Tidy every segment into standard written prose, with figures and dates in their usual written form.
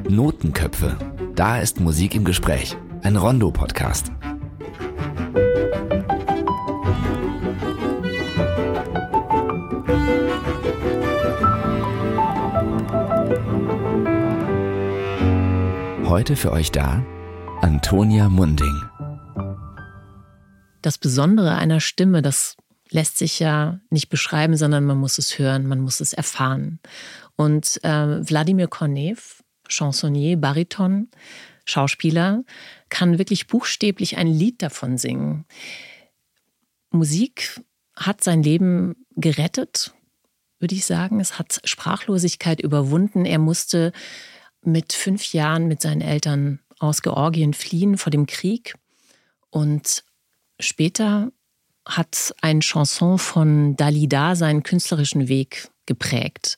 Notenköpfe. Da ist Musik im Gespräch. Ein Rondo-Podcast. Heute für euch da Antonia Munding. Das Besondere einer Stimme, das lässt sich ja nicht beschreiben, sondern man muss es hören, man muss es erfahren. Und Wladimir Kornev, Chansonnier, Bariton, Schauspieler, kann wirklich buchstäblich ein Lied davon singen. Musik hat sein Leben gerettet, würde ich sagen. Es hat Sprachlosigkeit überwunden. Er musste mit 5 Jahren mit seinen Eltern aus Georgien fliehen vor dem Krieg. Und später hat ein Chanson von Dalida seinen künstlerischen Weg geprägt.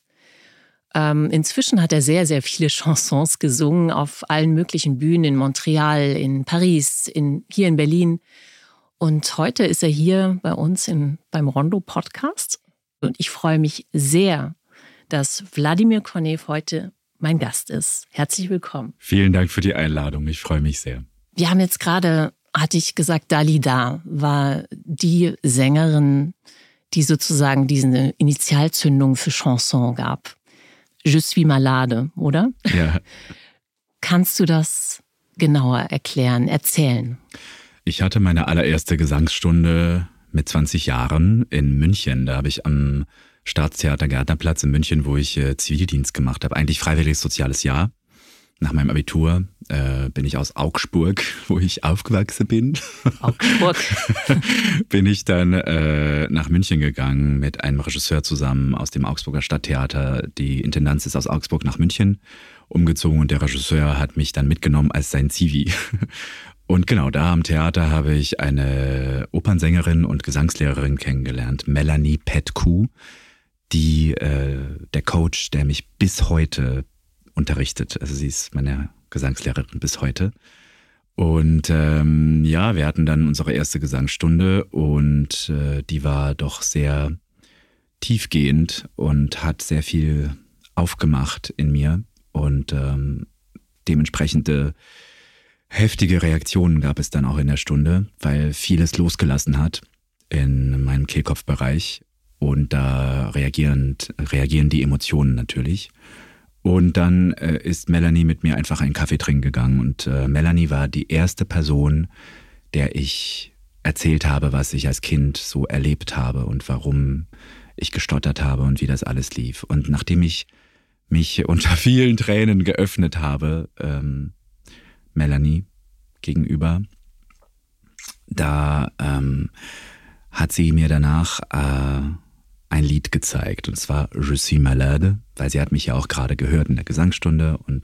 Inzwischen hat er sehr, sehr viele Chansons gesungen auf allen möglichen Bühnen in Montreal, in Paris, hier in Berlin. Und heute ist er hier bei uns beim Rondo-Podcast. Und ich freue mich sehr, dass Wladimir Kornev heute mein Gast ist. Herzlich willkommen. Vielen Dank für die Einladung. Ich freue mich sehr. Wir haben jetzt gerade, hatte ich gesagt, Dalida war die Sängerin, die sozusagen diese Initialzündung für Chanson gab. Je suis malade, oder? Ja. Kannst du das genauer erklären, erzählen? Ich hatte meine allererste Gesangsstunde mit 20 Jahren in München. Da habe ich am Staatstheater Gärtnerplatz in München, wo ich Zivildienst gemacht habe. Eigentlich freiwilliges soziales Jahr. Nach meinem Abitur bin ich aus Augsburg, wo ich aufgewachsen bin. Augsburg. Bin ich dann nach München gegangen mit einem Regisseur zusammen aus dem Augsburger Stadttheater. Die Intendanz ist aus Augsburg nach München umgezogen und der Regisseur hat mich dann mitgenommen als sein Zivi. Und genau, da am Theater habe ich eine Opernsängerin und Gesangslehrerin kennengelernt, Melanie Petku, die der Coach, der mich bis heute unterrichtet. Also sie ist meine Gesangslehrerin bis heute. Und wir hatten dann unsere erste Gesangsstunde und die war doch sehr tiefgehend und hat sehr viel aufgemacht in mir und dementsprechende heftige Reaktionen gab es dann auch in der Stunde, weil vieles losgelassen hat in meinem Kehlkopfbereich und da reagieren die Emotionen natürlich. Und dann ist Melanie mit mir einfach einen Kaffee trinken gegangen und Melanie war die erste Person, der ich erzählt habe, was ich als Kind so erlebt habe und warum ich gestottert habe und wie das alles lief. Und nachdem ich mich unter vielen Tränen geöffnet habe, Melanie gegenüber, da hat sie mir danach ein Lied gezeigt und zwar Je suis malade, weil sie hat mich ja auch gerade gehört in der Gesangsstunde und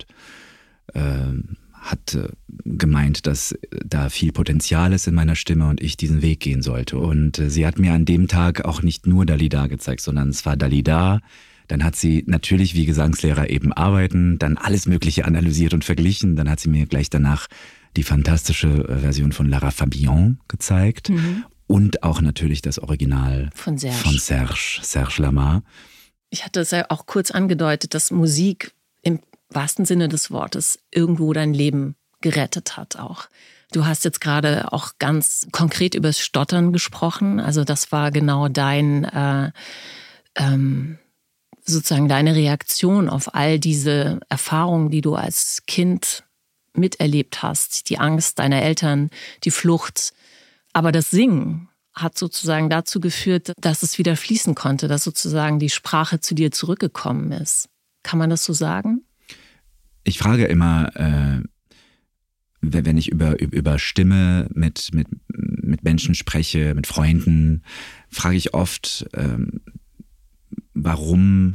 hat gemeint, dass da viel Potenzial ist in meiner Stimme und ich diesen Weg gehen sollte. Und sie hat mir an dem Tag auch nicht nur Dalida gezeigt, sondern es war Dalida. Dann hat sie natürlich wie Gesangslehrer eben arbeiten, dann alles Mögliche analysiert und verglichen. Dann hat sie mir gleich danach die fantastische Version von Lara Fabian gezeigt. Mhm. Und auch natürlich das Original von Serge Lama. Ich hatte es ja auch kurz angedeutet, dass Musik im wahrsten Sinne des Wortes irgendwo dein Leben gerettet hat auch. Du hast jetzt gerade auch ganz konkret über das Stottern gesprochen. Also das war genau sozusagen deine Reaktion auf all diese Erfahrungen, die du als Kind miterlebt hast. Die Angst deiner Eltern, die Flucht. Aber das Singen hat sozusagen dazu geführt, dass es wieder fließen konnte, dass sozusagen die Sprache zu dir zurückgekommen ist. Kann man das so sagen? Ich frage immer, wenn ich über Stimme mit Menschen spreche, mit Freunden, frage ich oft, warum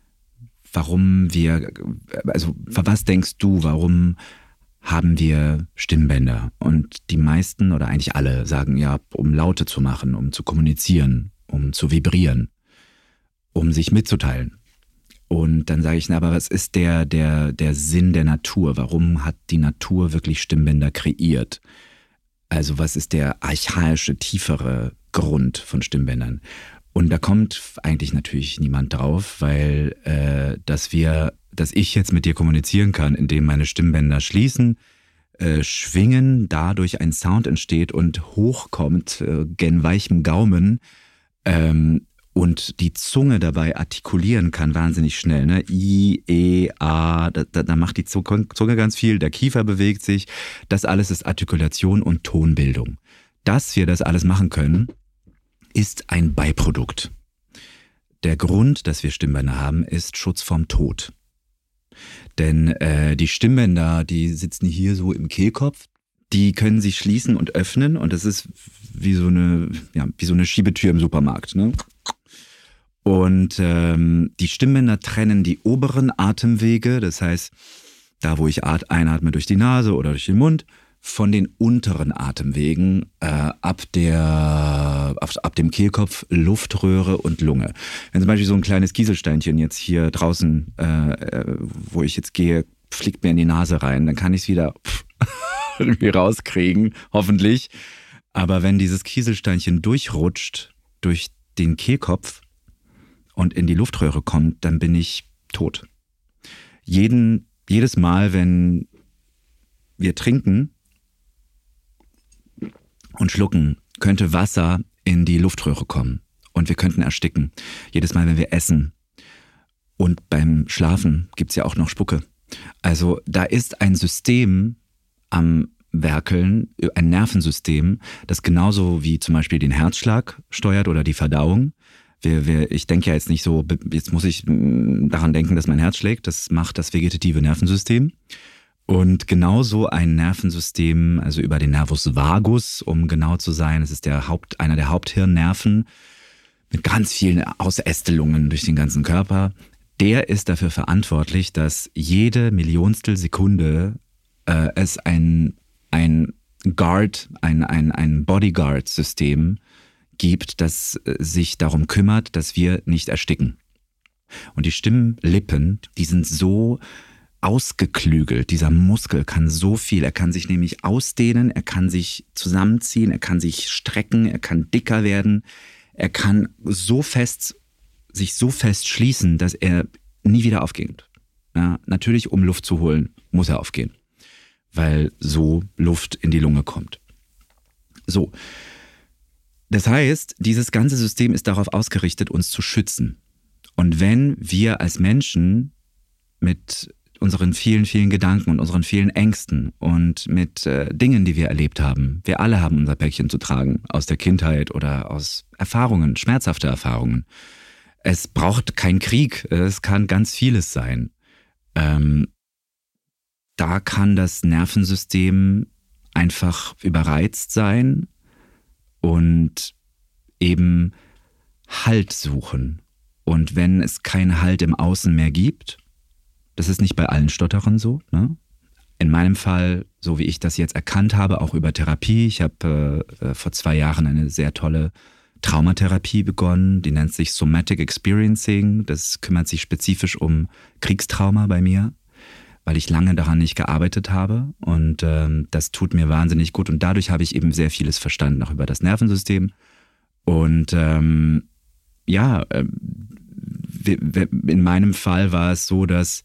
wir, also was denkst du, warum haben wir Stimmbänder? Und die meisten oder eigentlich alle sagen ja, um Laute zu machen, um zu kommunizieren, um zu vibrieren, um sich mitzuteilen. Und dann sage ich, na, aber was ist der Sinn der Natur? Warum hat die Natur wirklich Stimmbänder kreiert? Also was ist der archaische, tiefere Grund von Stimmbändern? Und da kommt eigentlich natürlich niemand drauf, weil dass ich jetzt mit dir kommunizieren kann, indem meine Stimmbänder schließen, schwingen, dadurch ein Sound entsteht und hochkommt gen weichem Gaumen und die Zunge dabei artikulieren kann wahnsinnig schnell. Ne? I, E, A, da macht die Zunge ganz viel, der Kiefer bewegt sich. Das alles ist Artikulation und Tonbildung. Dass wir das alles machen können, ist ein Beiprodukt. Der Grund, dass wir Stimmbänder haben, ist Schutz vorm Tod. Denn die Stimmbänder, die sitzen hier so im Kehlkopf, die können sich schließen und öffnen und das ist wie so eine Schiebetür im Supermarkt. Ne? Und die Stimmbänder trennen die oberen Atemwege, das heißt, da wo ich einatme durch die Nase oder durch den Mund, von den unteren Atemwegen ab dem Kehlkopf, Luftröhre und Lunge. Wenn zum Beispiel so ein kleines Kieselsteinchen jetzt hier draußen, wo ich jetzt gehe, fliegt mir in die Nase rein, dann kann ich es wieder irgendwie rauskriegen, hoffentlich. Aber wenn dieses Kieselsteinchen durchrutscht durch den Kehlkopf und in die Luftröhre kommt, dann bin ich tot. Jedes Mal, wenn wir trinken und schlucken, könnte Wasser in die Luftröhre kommen und wir könnten ersticken. Jedes Mal, wenn wir essen und beim Schlafen gibt's ja auch noch Spucke. Also da ist ein System am Werkeln, ein Nervensystem, das genauso wie zum Beispiel den Herzschlag steuert oder die Verdauung. Ich denke ja jetzt nicht so, jetzt muss ich daran denken, dass mein Herz schlägt. Das macht das vegetative Nervensystem. Und genauso ein Nervensystem, also über den Nervus vagus, um genau zu sein, es ist einer der Haupthirnnerven mit ganz vielen Ausästelungen durch den ganzen Körper. Der ist dafür verantwortlich, dass jede Millionstel Sekunde es ein Bodyguard-System gibt, das sich darum kümmert, dass wir nicht ersticken. Und die Stimmlippen, die sind so ausgeklügelt. Dieser Muskel kann so viel. Er kann sich nämlich ausdehnen, er kann sich zusammenziehen, er kann sich strecken, er kann dicker werden. Er kann sich so fest schließen, dass er nie wieder aufgeht. Ja, natürlich, um Luft zu holen, muss er aufgehen, weil so Luft in die Lunge kommt. So. Das heißt, dieses ganze System ist darauf ausgerichtet, uns zu schützen. Und wenn wir als Menschen mit unseren vielen, vielen Gedanken und unseren vielen Ängsten und mit Dingen, die wir erlebt haben, wir alle haben unser Päckchen zu tragen, aus der Kindheit oder aus Erfahrungen, schmerzhafte Erfahrungen. Es braucht keinen Krieg, es kann ganz vieles sein. Da kann das Nervensystem einfach überreizt sein und eben Halt suchen. Und wenn es keinen Halt im Außen mehr gibt, das ist nicht bei allen Stotterern so, ne? In meinem Fall, so wie ich das jetzt erkannt habe, auch über Therapie. Ich habe vor 2 Jahren eine sehr tolle Traumatherapie begonnen, die nennt sich Somatic Experiencing. Das kümmert sich spezifisch um Kriegstrauma bei mir, weil ich lange daran nicht gearbeitet habe und das tut mir wahnsinnig gut und dadurch habe ich eben sehr vieles verstanden, auch über das Nervensystem und in meinem Fall war es so, dass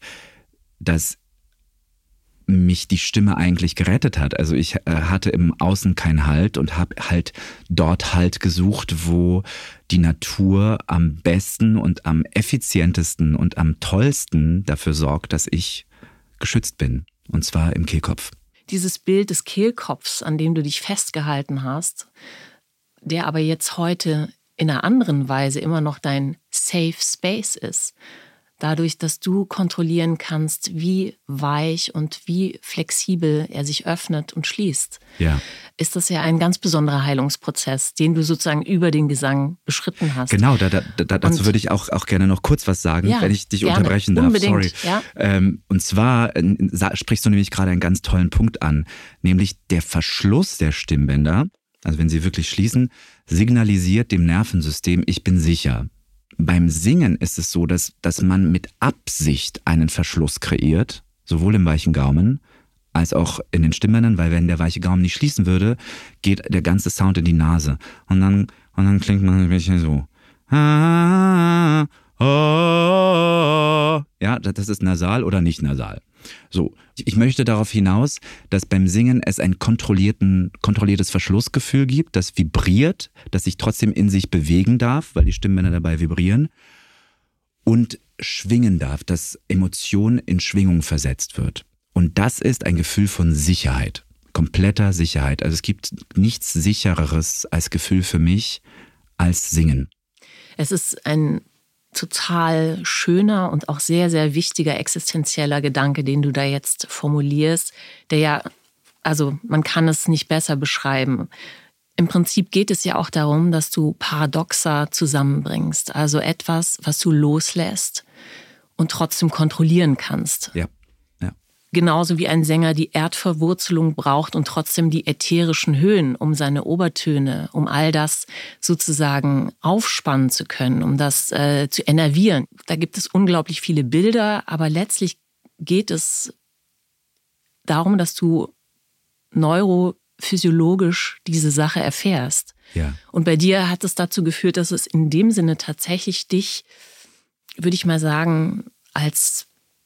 mich die Stimme eigentlich gerettet hat. Also ich hatte im Außen keinen Halt und habe halt dort Halt gesucht, wo die Natur am besten und am effizientesten und am tollsten dafür sorgt, dass ich geschützt bin. Und zwar im Kehlkopf. Dieses Bild des Kehlkopfs, an dem du dich festgehalten hast, der aber jetzt heute in einer anderen Weise immer noch dein Safe Space ist. Dadurch, dass du kontrollieren kannst, wie weich und wie flexibel er sich öffnet und schließt, ist das ja ein ganz besonderer Heilungsprozess, den du sozusagen über den Gesang beschritten hast. Genau, dazu würde ich auch gerne noch kurz was sagen, wenn ich dich unterbrechen darf. Unbedingt, sorry. Ja. Und zwar sprichst du nämlich gerade einen ganz tollen Punkt an, nämlich der Verschluss der Stimmbänder, also wenn sie wirklich schließen, signalisiert dem Nervensystem, ich bin sicher. Beim Singen ist es so, dass man mit Absicht einen Verschluss kreiert, sowohl im weichen Gaumen als auch in den Stimmbändern, weil wenn der weiche Gaumen nicht schließen würde, geht der ganze Sound in die Nase und dann klingt man ein bisschen so. Ja, das ist nasal oder nicht nasal. So, ich möchte darauf hinaus, dass beim Singen es ein kontrolliertes Verschlussgefühl gibt, das vibriert, das sich trotzdem in sich bewegen darf, weil die Stimmbänder dabei vibrieren und schwingen darf, dass Emotion in Schwingung versetzt wird. Und das ist ein Gefühl von Sicherheit, kompletter Sicherheit. Also es gibt nichts Sichereres als Gefühl für mich als Singen. Es ist ein total schöner und auch sehr, sehr wichtiger existenzieller Gedanke, den du da jetzt formulierst, der ja, also man kann es nicht besser beschreiben. Im Prinzip geht es ja auch darum, dass du Paradoxa zusammenbringst, also etwas, was du loslässt und trotzdem kontrollieren kannst. Ja. Genauso wie ein Sänger die Erdverwurzelung braucht und trotzdem die ätherischen Höhen, um seine Obertöne, um all das sozusagen aufspannen zu können, um das zu enervieren. Da gibt es unglaublich viele Bilder, aber letztlich geht es darum, dass du neurophysiologisch diese Sache erfährst. Ja. Und bei dir hat es dazu geführt, dass es in dem Sinne tatsächlich dich, würde ich mal sagen, als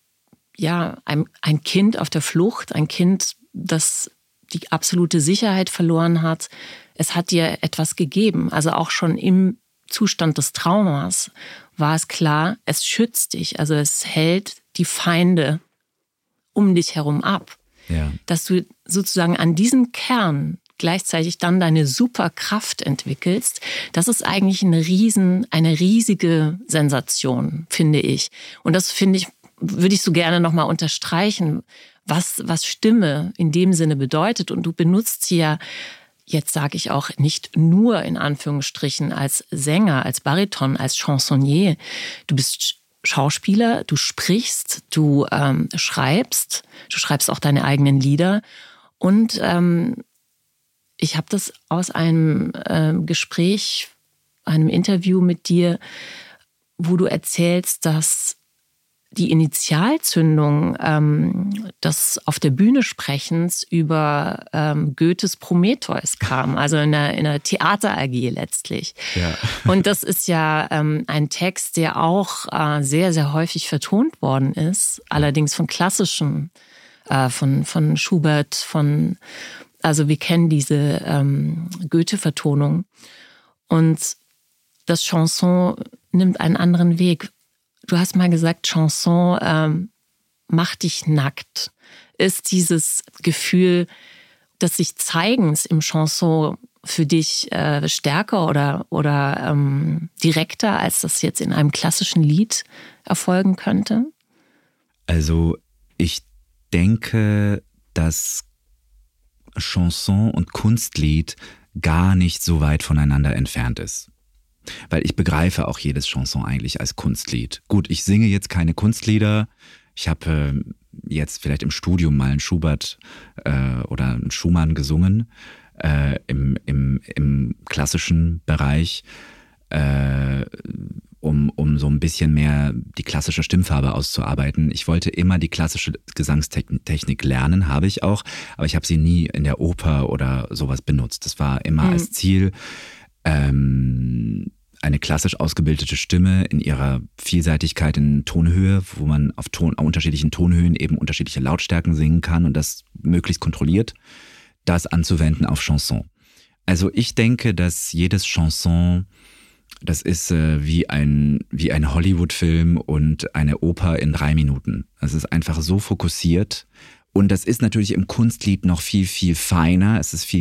ein Kind auf der Flucht, ein Kind, das die absolute Sicherheit verloren hat. Es hat dir etwas gegeben. Also auch schon im Zustand des Traumas war es klar, es schützt dich. Also es hält die Feinde um dich herum ab. Ja. Dass du sozusagen an diesem Kern gleichzeitig dann deine Superkraft entwickelst, das ist eigentlich eine riesige Sensation, finde ich. Und das würde ich so gerne nochmal unterstreichen, was Stimme in dem Sinne bedeutet. Und du benutzt sie ja, jetzt sage ich auch, nicht nur in Anführungsstrichen als Sänger, als Bariton, als Chansonnier. Du bist Schauspieler, du sprichst, du schreibst auch deine eigenen Lieder. Und ich habe das aus einem Gespräch, einem Interview mit dir, wo du erzählst, dass die Initialzündung des auf der Bühne Sprechens über Goethes Prometheus kam, also in einer Theater-AG letztlich. Ja. Und das ist ja ein Text, der auch sehr, sehr häufig vertont worden ist, allerdings von klassischen, von Schubert, also wir kennen diese Goethe-Vertonung. Und das Chanson nimmt einen anderen Weg. Du hast mal gesagt, Chanson macht dich nackt. Ist dieses Gefühl des sich Zeigens im Chanson für dich stärker oder direkter, als das jetzt in einem klassischen Lied erfolgen könnte? Also ich denke, dass Chanson und Kunstlied gar nicht so weit voneinander entfernt ist. Weil ich begreife auch jedes Chanson eigentlich als Kunstlied. Gut, ich singe jetzt keine Kunstlieder. Ich habe jetzt vielleicht im Studium mal einen Schubert oder einen Schumann gesungen, im klassischen Bereich, um so ein bisschen mehr die klassische Stimmfarbe auszuarbeiten. Ich wollte immer die klassische Gesangstechnik lernen, habe ich auch, aber ich habe sie nie in der Oper oder sowas benutzt. Das war immer als Ziel, eine klassisch ausgebildete Stimme in ihrer Vielseitigkeit in Tonhöhe, wo man auf unterschiedlichen Tonhöhen eben unterschiedliche Lautstärken singen kann und das möglichst kontrolliert, das anzuwenden auf Chanson. Also ich denke, dass jedes Chanson, das ist wie ein Hollywood-Film und eine Oper in 3 Minuten. Es ist einfach so fokussiert. Und das ist natürlich im Kunstlied noch viel, viel feiner. Das ist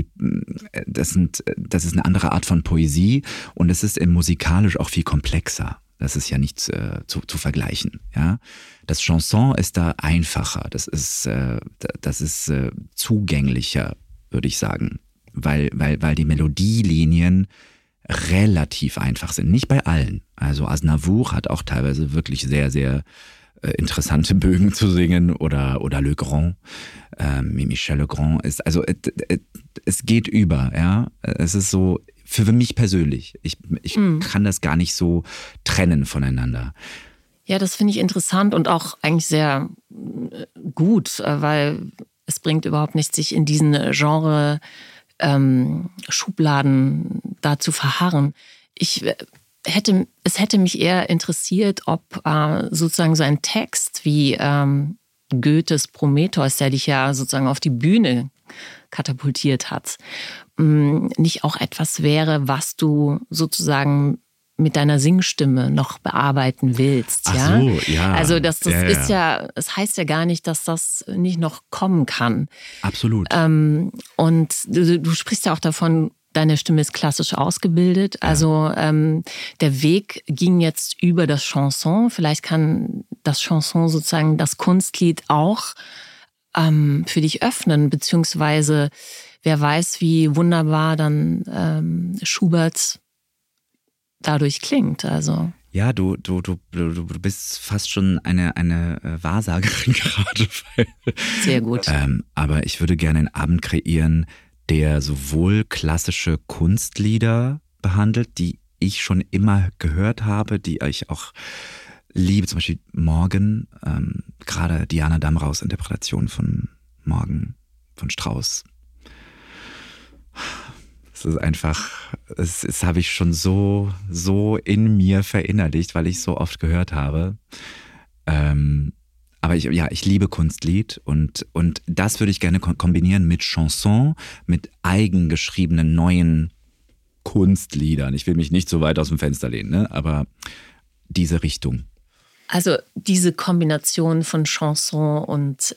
eine andere Art von Poesie und es ist musikalisch auch viel komplexer. Das ist ja nicht zu vergleichen. Ja? Das Chanson ist da einfacher. Das ist zugänglicher, würde ich sagen. Weil die Melodielinien relativ einfach sind. Nicht bei allen. Also Aznavour hat auch teilweise wirklich sehr, sehr interessante Bögen zu singen oder Le Grand, Michel Legrand ist, also es geht über, ja. Es ist so, für mich persönlich, ich kann das gar nicht so trennen voneinander. Ja, das finde ich interessant und auch eigentlich sehr gut, weil es bringt überhaupt nichts, sich in diesen Genre Schubladen da zu verharren. Ich es hätte mich eher interessiert, ob sozusagen so ein Text wie Goethes Prometheus, der dich ja sozusagen auf die Bühne katapultiert hat, nicht auch etwas wäre, was du sozusagen mit deiner Singstimme noch bearbeiten willst. Ach so, ja. Also das ist ja, es heißt ja gar nicht, dass das nicht noch kommen kann. Absolut. Und du sprichst ja auch davon, deine Stimme ist klassisch ausgebildet. Ja. Also der Weg ging jetzt über das Chanson. Vielleicht kann das Chanson sozusagen das Kunstlied auch für dich öffnen, beziehungsweise wer weiß, wie wunderbar dann Schubert dadurch klingt. Also ja, du bist fast schon eine Wahrsagerin gerade. Sehr gut. Aber ich würde gerne einen Abend kreieren, der sowohl klassische Kunstlieder behandelt, die ich schon immer gehört habe, die ich auch liebe, zum Beispiel Morgen, gerade Diana Damraus Interpretation von Morgen von Strauss. Es ist einfach, das habe ich schon so in mir verinnerlicht, weil ich es so oft gehört habe. Aber ich liebe Kunstlied und das würde ich gerne kombinieren mit Chanson, mit eigengeschriebenen neuen Kunstliedern. Ich will mich nicht so weit aus dem Fenster lehnen, ne? Aber diese Richtung. Also diese Kombination von Chanson und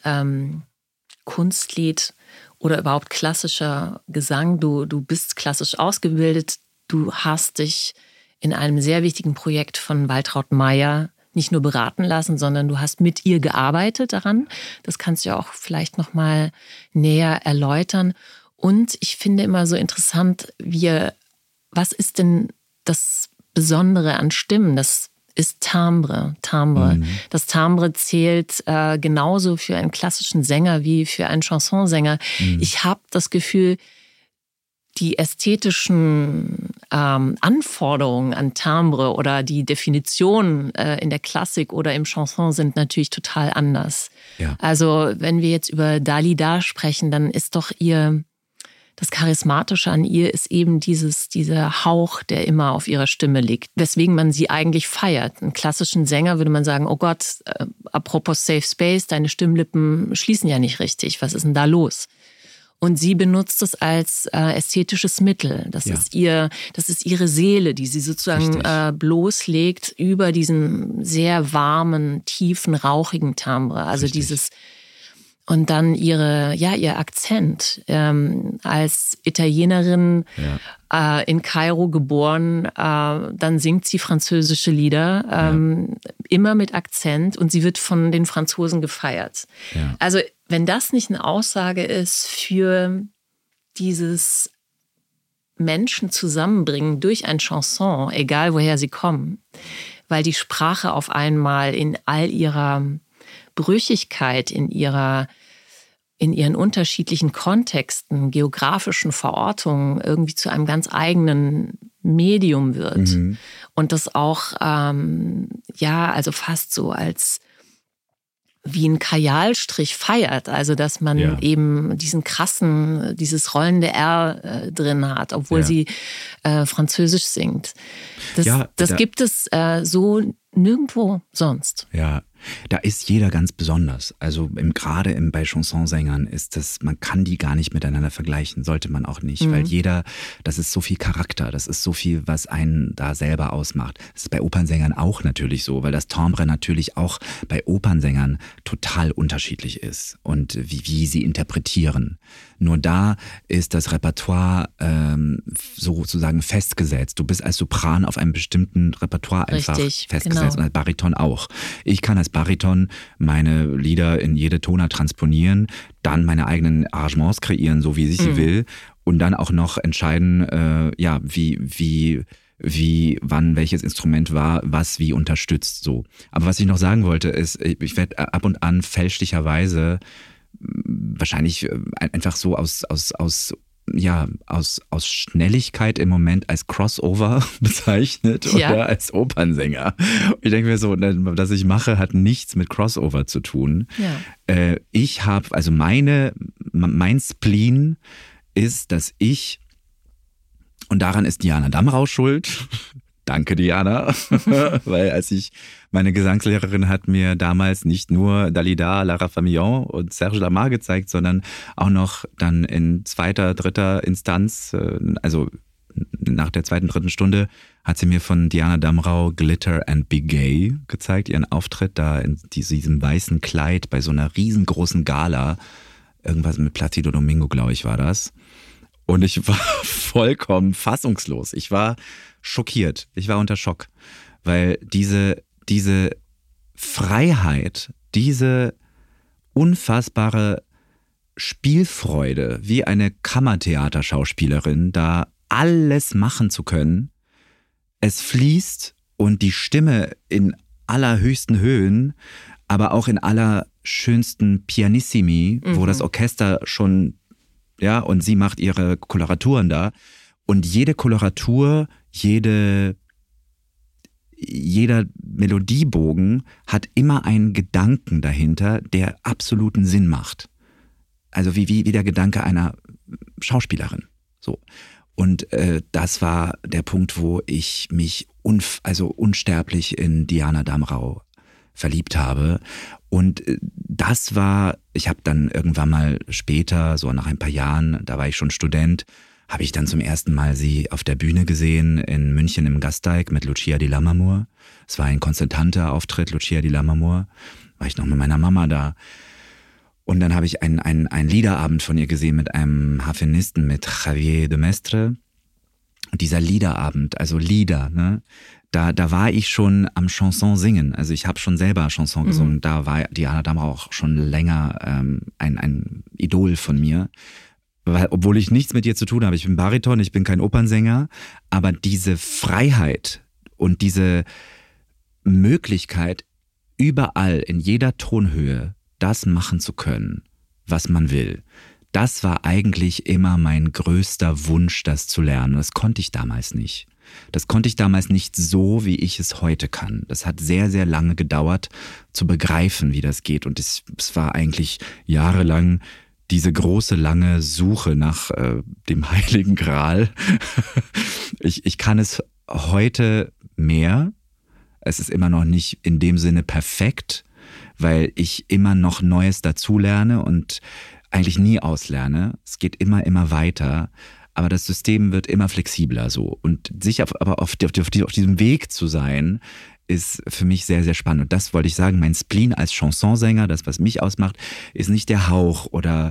Kunstlied oder überhaupt klassischer Gesang. Du bist klassisch ausgebildet. Du hast dich in einem sehr wichtigen Projekt von Waltraud Mayer nicht nur beraten lassen, sondern du hast mit ihr gearbeitet daran. Das kannst du ja auch vielleicht noch mal näher erläutern. Und ich finde immer so interessant, was ist denn das Besondere an Stimmen? Das ist Timbre. Mhm. Das Timbre zählt genauso für einen klassischen Sänger wie für einen Chansonsänger. Mhm. Ich habe das Gefühl, die ästhetischen Anforderungen an Timbre oder die Definitionen in der Klassik oder im Chanson sind natürlich total anders. Ja. Also wenn wir jetzt über Dalida sprechen, dann ist doch das Charismatische an ihr ist eben dieser Hauch, der immer auf ihrer Stimme liegt, weswegen man sie eigentlich feiert. Einen klassischen Sänger würde man sagen, oh Gott, apropos Safe Space, deine Stimmlippen schließen ja nicht richtig, was ist denn da los? Und sie benutzt es als ästhetisches Mittel. Das ist ihre Seele, die sie sozusagen bloßlegt über diesen sehr warmen, tiefen, rauchigen Timbre. Also dieses. Und dann ihr Akzent als Italienerin in Kairo geboren, dann singt sie französische Lieder, immer mit Akzent und sie wird von den Franzosen gefeiert. Ja. Also wenn das nicht eine Aussage ist für dieses Menschen zusammenbringen durch ein Chanson, egal woher sie kommen, weil die Sprache auf einmal in all ihrer Brüchigkeit, in ihren unterschiedlichen Kontexten, geografischen Verortungen irgendwie zu einem ganz eigenen Medium wird. Mhm. Und das auch, also fast so als wie ein Kajalstrich feiert. Also, dass man eben dieses rollende R drin hat, obwohl sie Französisch singt. Das gibt es so nirgendwo sonst. Ja. Da ist jeder ganz besonders. Also gerade bei Chansonsängern ist das, man kann die gar nicht miteinander vergleichen, sollte man auch nicht, weil das ist so viel Charakter, das ist so viel, was einen da selber ausmacht. Das ist bei Opernsängern auch natürlich so, weil das Timbre natürlich auch bei Opernsängern total unterschiedlich ist und wie sie interpretieren. Nur da ist das Repertoire sozusagen festgesetzt. Du bist als Sopran auf einem bestimmten Repertoire einfach festgesetzt und als Bariton auch. Ich kann als Bariton meine Lieder in jede Tonart transponieren, dann meine eigenen Arrangements kreieren, so wie ich sie will und dann auch noch entscheiden, wann welches Instrument war, was wie unterstützt. So. Aber was ich noch sagen wollte ist, ich werde ab und an fälschlicherweise wahrscheinlich einfach so aus Schnelligkeit im Moment als Crossover bezeichnet oder als Opernsänger. Ich denke mir so, was ich mache, hat nichts mit Crossover zu tun. Ja. Ich habe, also mein Spleen ist, dass und daran ist Diana Damrau schuld, Danke, Diana. Weil meine Gesangslehrerin hat mir damals nicht nur Dalida, Lara Famillon und Serge Lamar gezeigt, sondern auch noch dann in zweiter, dritter Instanz, also nach der zweiten, dritten Stunde, hat sie mir von Diana Damrau Glitter and Be Gay gezeigt, ihren Auftritt da in diesem weißen Kleid bei so einer riesengroßen Gala. Irgendwas mit Placido Domingo, glaube ich, war das. Und ich war vollkommen fassungslos. Ich war schockiert. Ich war unter Schock. Weil diese Freiheit, diese unfassbare Spielfreude, wie eine Kammertheaterschauspielerin, da alles machen zu können. Es fließt und die Stimme in allerhöchsten Höhen, aber auch in allerschönsten Pianissimi, wo das Orchester schon, ja, und sie macht ihre Koloraturen da. Und jede Koloratur, jeder Melodiebogen hat immer einen Gedanken dahinter, der absoluten Sinn macht. Also wie der Gedanke einer Schauspielerin. So. Und das war der Punkt, wo ich mich unsterblich in Diana Damrau verliebt habe. Und ich habe dann irgendwann mal später, so nach ein paar Jahren, da war ich schon Student, habe ich dann zum ersten Mal sie auf der Bühne gesehen in München im Gasteig mit Lucia di Lammermoor. Es war ein konzertanter Auftritt, Lucia di Lammermoor. War ich noch mit meiner Mama da. Und dann habe ich einen Liederabend von ihr gesehen mit einem Harfenisten, mit Javier de Mestre. Und dieser Liederabend, also Lieder, ne, da war ich schon am Chanson singen. Also ich habe schon selber Chanson gesungen. Da war Diana Damrau auch schon länger ein Idol von mir. Weil, obwohl ich nichts mit ihr zu tun habe. Ich bin Bariton, ich bin kein Opernsänger. Aber diese Freiheit und diese Möglichkeit, überall in jeder Tonhöhe das machen zu können, was man will, das war eigentlich immer mein größter Wunsch, das zu lernen. Das konnte ich damals nicht. Das konnte ich damals nicht so, wie ich es heute kann. Das hat sehr, sehr lange gedauert, zu begreifen, wie das geht. Und es war eigentlich jahrelang diese große, lange Suche nach dem Heiligen Gral. Ich kann es heute mehr. Es ist immer noch nicht in dem Sinne perfekt, weil ich immer noch Neues dazulerne und eigentlich nie auslerne. Es geht immer weiter, aber das System wird immer flexibler so. Und sich aber auf diesem Weg zu sein, ist für mich sehr, sehr spannend. Und das wollte ich sagen, mein Spleen als Chansonsänger, das, was mich ausmacht, ist nicht der Hauch oder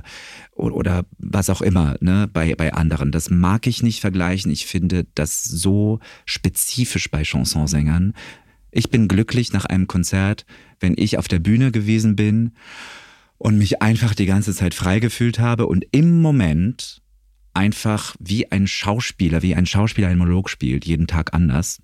was auch immer, ne, bei anderen. Das mag ich nicht vergleichen. Ich finde das so spezifisch bei Chansonsängern. Ich bin glücklich nach einem Konzert, wenn ich auf der Bühne gewesen bin und mich einfach die ganze Zeit frei gefühlt habe und im Moment einfach wie ein Schauspieler einen Monolog spielt, jeden Tag anders,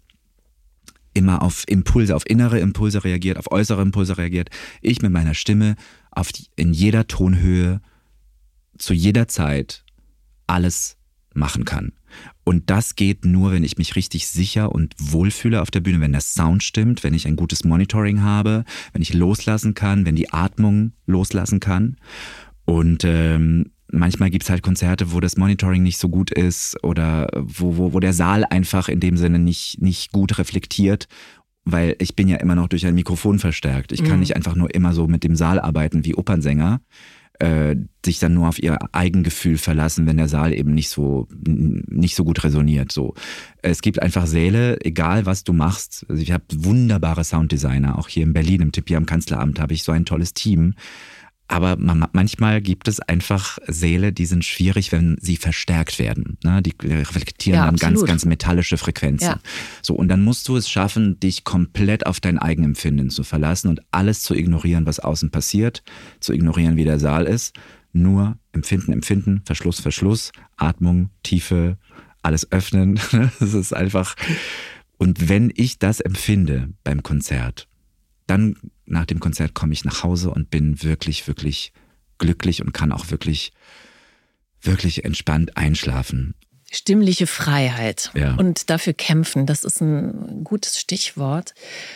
immer auf Impulse, auf innere Impulse reagiert, auf äußere Impulse reagiert. Ich mit meiner Stimme in jeder Tonhöhe, zu jeder Zeit alles machen kann. Und das geht nur, wenn ich mich richtig sicher und wohlfühle auf der Bühne, wenn der Sound stimmt, wenn ich ein gutes Monitoring habe, wenn ich loslassen kann, wenn die Atmung loslassen kann. Und manchmal gibt es halt Konzerte, wo das Monitoring nicht so gut ist oder wo der Saal einfach in dem Sinne nicht gut reflektiert, weil ich bin ja immer noch durch ein Mikrofon verstärkt. Ich kann nicht einfach nur immer so mit dem Saal arbeiten wie Opernsänger, sich dann nur auf ihr Eigengefühl verlassen, wenn der Saal eben nicht so gut resoniert. So. Es gibt einfach Säle, egal was du machst. Also ich habe wunderbare Sounddesigner, auch hier in Berlin im Tipi am Kanzleramt habe ich so ein tolles Team. Aber manchmal gibt es einfach Säle, die sind schwierig, wenn sie verstärkt werden. Ne? Die reflektieren dann ganz, ganz metallische Frequenzen. Ja. So, und dann musst du es schaffen, dich komplett auf dein Eigenempfinden zu verlassen und alles zu ignorieren, was außen passiert, zu ignorieren, wie der Saal ist. Nur Empfinden, Verschluss, Atmung, Tiefe, alles öffnen. Das ist einfach. Und wenn ich das empfinde beim Konzert, dann nach dem Konzert komme ich nach Hause und bin wirklich, wirklich glücklich und kann auch wirklich, wirklich entspannt einschlafen. Stimmliche Freiheit und dafür kämpfen, das ist ein gutes Stichwort.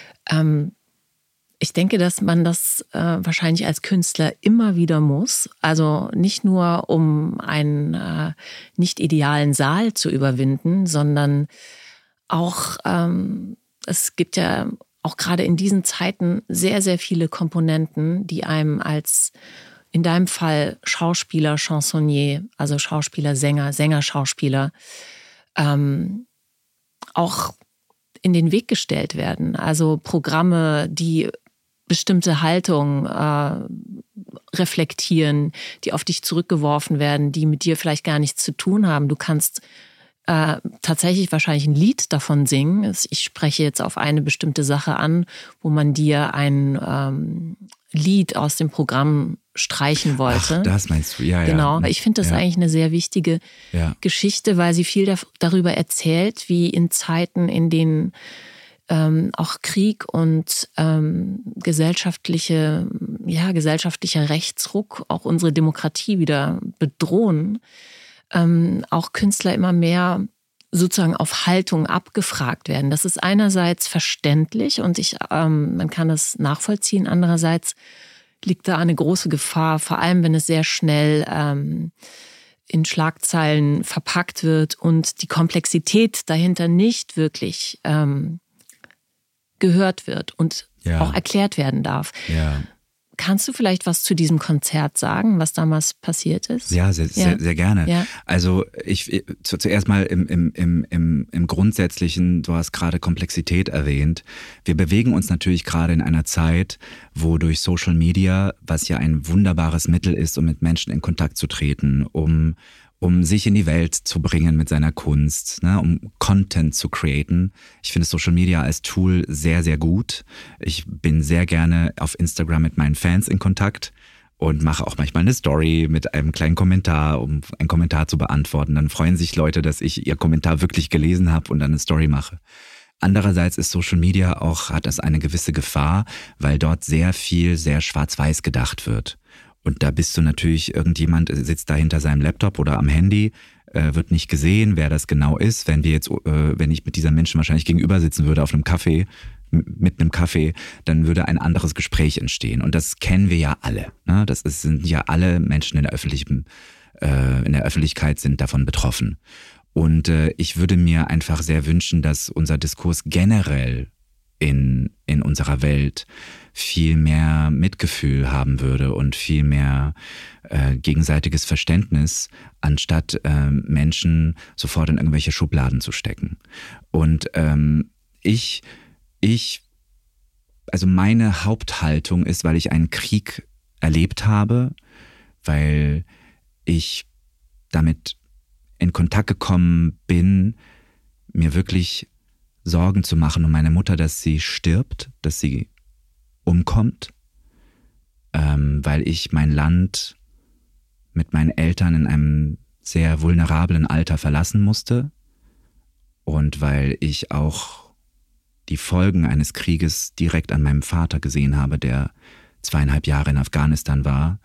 Ich denke, dass man das wahrscheinlich als Künstler immer wieder muss. Also nicht nur, um einen nicht idealen Saal zu überwinden, sondern auch, es gibt ja auch gerade in diesen Zeiten sehr, sehr viele Komponenten, die einem als, in deinem Fall Schauspieler, Chansonnier, also Schauspieler, Sänger, Schauspieler, auch in den Weg gestellt werden. Also Programme, die bestimmte Haltung reflektieren, die auf dich zurückgeworfen werden, die mit dir vielleicht gar nichts zu tun haben. Du kannst tatsächlich wahrscheinlich ein Lied davon singen. Ich spreche jetzt auf eine bestimmte Sache an, wo man dir ein Lied aus dem Programm streichen wollte. Ach, das meinst du, ja. Genau, ich finde das eigentlich eine sehr wichtige Geschichte, weil sie viel darüber erzählt, wie in Zeiten, in denen auch Krieg und gesellschaftlicher Rechtsruck auch unsere Demokratie wieder bedrohen, auch Künstler immer mehr sozusagen auf Haltung abgefragt werden. Das ist einerseits verständlich und man kann das nachvollziehen. Andererseits liegt da eine große Gefahr, vor allem wenn es sehr schnell in Schlagzeilen verpackt wird und die Komplexität dahinter nicht wirklich gehört wird und auch erklärt werden darf. Ja. Kannst du vielleicht was zu diesem Konzert sagen, was damals passiert ist? Ja, sehr gerne. Ja. Also zuerst mal im Grundsätzlichen, du hast gerade Komplexität erwähnt. Wir bewegen uns natürlich gerade in einer Zeit, wo durch Social Media, was ja ein wunderbares Mittel ist, um mit Menschen in Kontakt zu treten, um sich in die Welt zu bringen mit seiner Kunst, ne, um Content zu createn. Ich finde Social Media als Tool sehr, sehr gut. Ich bin sehr gerne auf Instagram mit meinen Fans in Kontakt und mache auch manchmal eine Story mit einem kleinen Kommentar, um einen Kommentar zu beantworten. Dann freuen sich Leute, dass ich ihr Kommentar wirklich gelesen habe und dann eine Story mache. Andererseits ist Social Media auch, hat das eine gewisse Gefahr, weil dort sehr viel sehr schwarz-weiß gedacht wird. Und da bist du natürlich, irgendjemand sitzt da hinter seinem Laptop oder am Handy, wird nicht gesehen, wer das genau ist. Wenn ich mit diesem Menschen wahrscheinlich gegenüber sitzen würde auf einem Café, mit einem Kaffee, dann würde ein anderes Gespräch entstehen. Und das kennen wir ja alle. Ne? Sind ja alle Menschen in der Öffentlichkeit sind davon betroffen. Und ich würde mir einfach sehr wünschen, dass unser Diskurs generell in unserer Welt viel mehr Mitgefühl haben würde und viel mehr gegenseitiges Verständnis, anstatt Menschen sofort in irgendwelche Schubladen zu stecken. Und also meine Haupthaltung ist, weil ich einen Krieg erlebt habe, weil ich damit in Kontakt gekommen bin, mir wirklich Sorgen zu machen um meine Mutter, dass sie stirbt, dass sie umkommt, weil ich mein Land mit meinen Eltern in einem sehr vulnerablen Alter verlassen musste und weil ich auch die Folgen eines Krieges direkt an meinem Vater gesehen habe, der 2,5 Jahre in Afghanistan war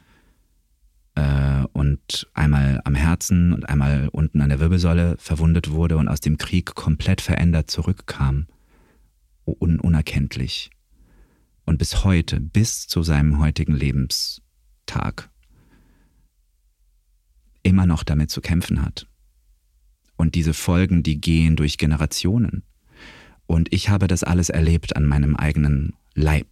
und einmal am Herzen und einmal unten an der Wirbelsäule verwundet wurde und aus dem Krieg komplett verändert zurückkam, unerkenntlich. Und bis heute, bis zu seinem heutigen Lebenstag, immer noch damit zu kämpfen hat. Und diese Folgen, die gehen durch Generationen. Und ich habe das alles erlebt an meinem eigenen Leib.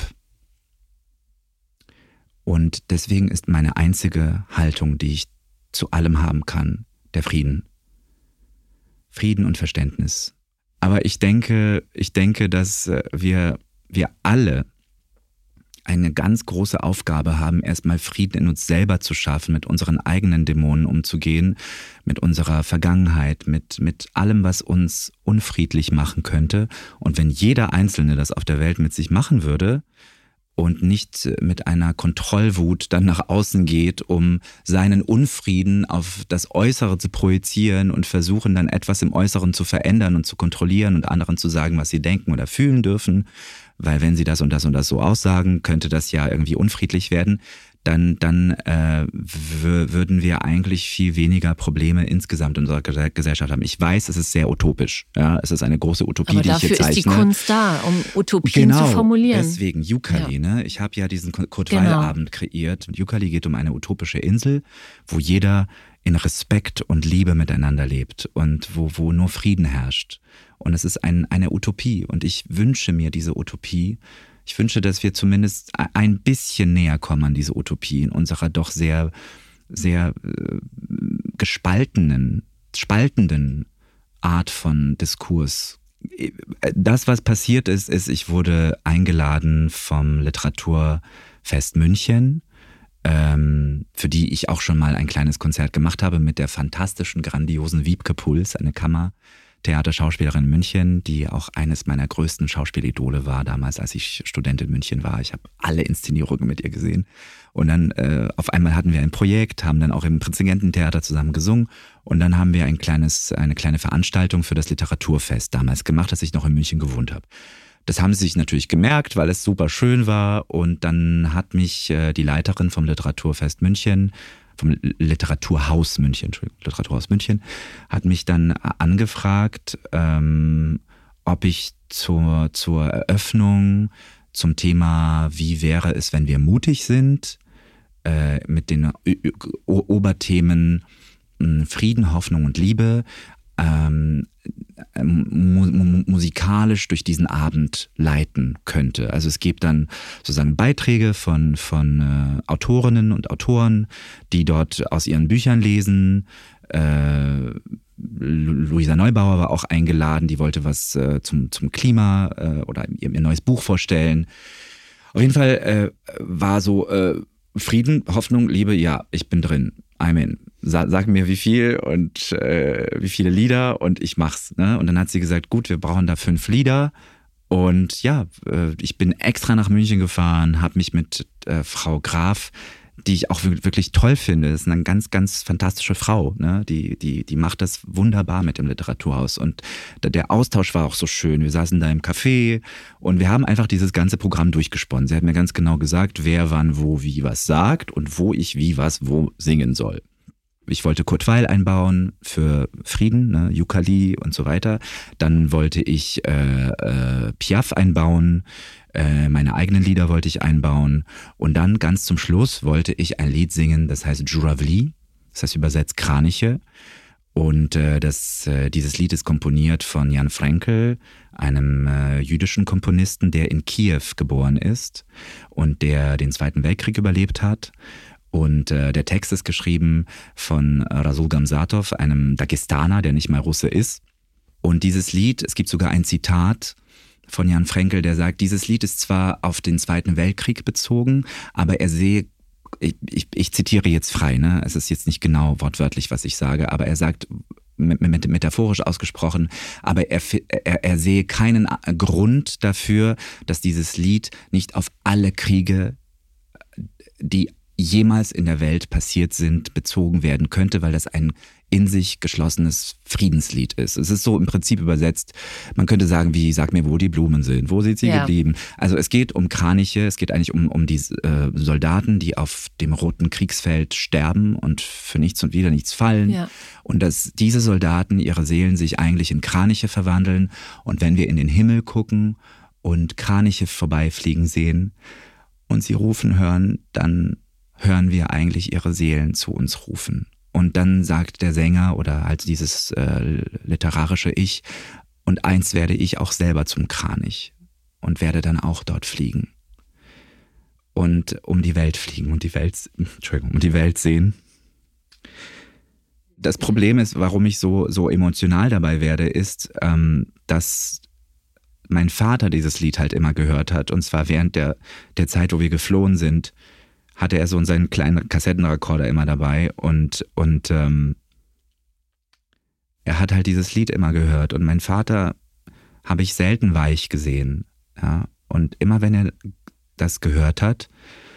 Und deswegen ist meine einzige Haltung, die ich zu allem haben kann, der Frieden. Frieden und Verständnis. Aber ich denke, dass wir alle eine ganz große Aufgabe haben, erstmal Frieden in uns selber zu schaffen, mit unseren eigenen Dämonen umzugehen, mit unserer Vergangenheit, mit allem, was uns unfriedlich machen könnte. Und wenn jeder Einzelne das auf der Welt mit sich machen würde und nicht mit einer Kontrollwut dann nach außen geht, um seinen Unfrieden auf das Äußere zu projizieren und versuchen dann etwas im Äußeren zu verändern und zu kontrollieren und anderen zu sagen, was sie denken oder fühlen dürfen, weil wenn sie das und das und das so aussagen, könnte das ja irgendwie unfriedlich werden, dann würden wir eigentlich viel weniger Probleme insgesamt in unserer Gesellschaft haben. Ich weiß, es ist sehr utopisch. Ja, es ist eine große Utopie, die ich hier zeichne. Aber dafür ist die Kunst da, um Utopien zu formulieren. Deswegen Yukali. Ne? Ich habe ja diesen Kurt-Weil-Abend kreiert. Yukali geht um eine utopische Insel, wo jeder in Respekt und Liebe miteinander lebt und wo nur Frieden herrscht. Und es ist eine Utopie. Und ich wünsche mir diese Utopie. Ich wünsche, dass wir zumindest ein bisschen näher kommen an diese Utopie in unserer doch sehr, sehr spaltenden Art von Diskurs. Das, was passiert ist, ich wurde eingeladen vom Literaturfest München, für die ich auch schon mal ein kleines Konzert gemacht habe mit der fantastischen, grandiosen Wiebke Puls, eine Kammertheaterschauspielerin in München, die auch eines meiner größten Schauspielidole war damals, als ich Student in München war. Ich habe alle Inszenierungen mit ihr gesehen. Und dann auf einmal hatten wir ein Projekt, haben dann auch im Prinzregententheater zusammen gesungen und dann haben wir eine kleine Veranstaltung für das Literaturfest damals gemacht, als ich noch in München gewohnt habe. Das haben sie sich natürlich gemerkt, weil es super schön war und dann hat mich die Leiterin vom Literaturfest München, vom Literaturhaus München, hat mich dann angefragt, ob ich zur Eröffnung zum Thema, wie wäre es, wenn wir mutig sind, mit den Oberthemen Frieden, Hoffnung und Liebe, musikalisch durch diesen Abend leiten könnte. Also es gibt dann sozusagen Beiträge von Autorinnen und Autoren, die dort aus ihren Büchern lesen. Luisa Neubauer war auch eingeladen, die wollte was zum Klima oder ihr neues Buch vorstellen. Auf jeden Fall war so Frieden, Hoffnung, Liebe, ja, ich bin drin. Amen. Sag mir wie viel und wie viele Lieder und ich mach's. Ne? Und dann hat sie gesagt, gut, wir brauchen da 5 Lieder. Und ja, ich bin extra nach München gefahren, habe mich mit Frau Graf, die ich auch wirklich toll finde, das ist eine ganz, ganz fantastische Frau, ne? Die macht das wunderbar mit dem Literaturhaus und der Austausch war auch so schön. Wir saßen da im Café und wir haben einfach dieses ganze Programm durchgesponnen. Sie hat mir ganz genau gesagt, wer wann wo wie was sagt und wo ich wie was wo singen soll. Ich wollte Kurt Weil einbauen für Frieden, ne, Yukali und so weiter. Dann wollte ich Piaf einbauen, meine eigenen Lieder wollte ich einbauen. Und dann ganz zum Schluss wollte ich ein Lied singen, das heißt Żurawli, das heißt übersetzt Kraniche. Und dieses Lied ist komponiert von Jan Frenkel, einem jüdischen Komponisten, der in Kiew geboren ist und der den Zweiten Weltkrieg überlebt hat. Und der Text ist geschrieben von Rasul Gamzatov, einem Dagestaner, der nicht mal Russe ist. Und dieses Lied, es gibt sogar ein Zitat von Jan Frenkel, der sagt, dieses Lied ist zwar auf den Zweiten Weltkrieg bezogen, aber er sehe, ich zitiere jetzt frei, ne? Es ist jetzt nicht genau wortwörtlich, was ich sage, aber er sagt, metaphorisch ausgesprochen, aber er sehe keinen Grund dafür, dass dieses Lied nicht auf alle Kriege, die jemals in der Welt passiert sind, bezogen werden könnte, weil das ein in sich geschlossenes Friedenslied ist. Es ist so im Prinzip übersetzt, man könnte sagen, wie, sag mir, wo die Blumen sind, wo sind sie geblieben? Also es geht um Kraniche, es geht eigentlich um die Soldaten, die auf dem Roten Kriegsfeld sterben und für nichts und wieder nichts fallen. Ja. Und dass diese Soldaten, ihre Seelen sich eigentlich in Kraniche verwandeln. Und wenn wir in den Himmel gucken und Kraniche vorbeifliegen sehen und sie rufen hören, dann hören wir eigentlich ihre Seelen zu uns rufen. Und dann sagt der Sänger oder halt dieses literarische Ich, und einst werde ich auch selber zum Kranich und werde dann auch dort fliegen. Und um die Welt fliegen und die Welt sehen. Das Problem ist, warum ich so emotional dabei werde, ist, dass mein Vater dieses Lied halt immer gehört hat. Und zwar während der Zeit, wo wir geflohen sind, hatte er so seinen kleinen Kassettenrekorder immer dabei und er hat halt dieses Lied immer gehört. Und mein Vater habe ich selten weich gesehen. Ja? Und immer wenn er das gehört hat,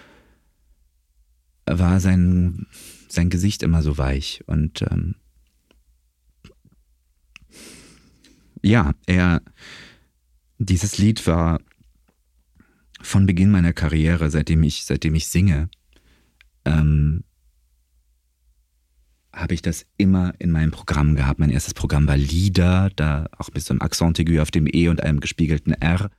war sein Gesicht immer so weich. Und dieses Lied war von Beginn meiner Karriere, seitdem ich singe, habe ich das immer in meinem Programm gehabt. Mein erstes Programm war Lieder, da auch mit so einem Accent aigu auf dem E und einem gespiegelten R,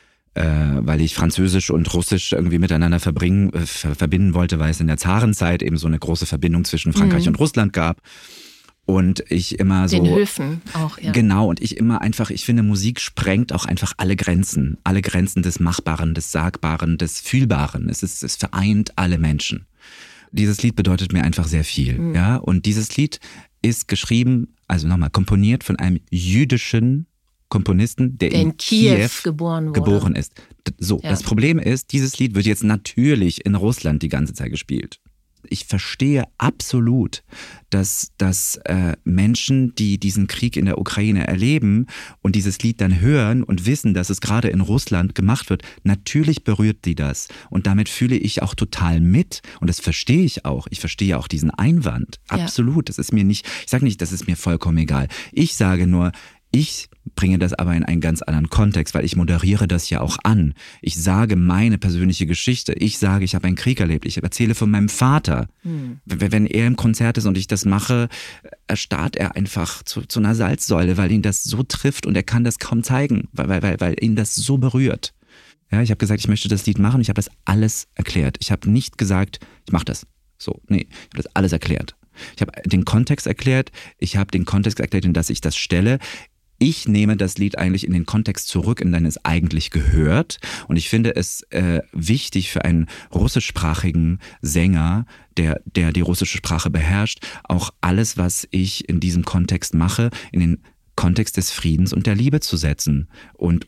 weil ich Französisch und Russisch irgendwie miteinander verbinden wollte, weil es in der Zarenzeit eben so eine große Verbindung zwischen Frankreich und Russland gab. Und ich immer so... Den Höfen auch, ja. Genau, und ich finde, Musik sprengt auch einfach alle Grenzen des Machbaren, des Sagbaren, des Fühlbaren. Es vereint alle Menschen. Dieses Lied bedeutet mir einfach sehr viel, ja. Und dieses Lied ist geschrieben, also nochmal, komponiert von einem jüdischen Komponisten, der in Kiew geboren ist. So, ja. Das Problem ist, dieses Lied wird jetzt natürlich in Russland die ganze Zeit gespielt. Ich verstehe absolut, dass Menschen, die diesen Krieg in der Ukraine erleben und dieses Lied dann hören und wissen, dass es gerade in Russland gemacht wird, natürlich berührt die das. Und damit fühle ich auch total mit. Und das verstehe ich auch. Ich verstehe auch diesen Einwand. Absolut. Das ist mir nicht, ich sage nicht, das ist mir vollkommen egal. Ich sage nur, ich bringe das aber in einen ganz anderen Kontext, weil ich moderiere das ja auch an. Ich sage meine persönliche Geschichte. Ich sage, ich habe einen Krieg erlebt. Ich erzähle von meinem Vater. Wenn er im Konzert ist und ich das mache, erstarrt er einfach zu einer Salzsäule, weil ihn das so trifft und er kann das kaum zeigen, weil ihn das so berührt. Ja, ich habe gesagt, ich möchte das Lied machen. Ich habe das alles erklärt. Ich habe nicht gesagt, ich mache das. So, nee, ich habe das alles erklärt. Ich habe den Kontext erklärt. Ich habe den Kontext erklärt, in das ich das stelle. Ich nehme das Lied eigentlich in den Kontext zurück, in den es eigentlich gehört. Und ich finde es wichtig für einen russischsprachigen Sänger, der die russische Sprache beherrscht, auch alles, was ich in diesem Kontext mache, in den Kontext des Friedens und der Liebe zu setzen und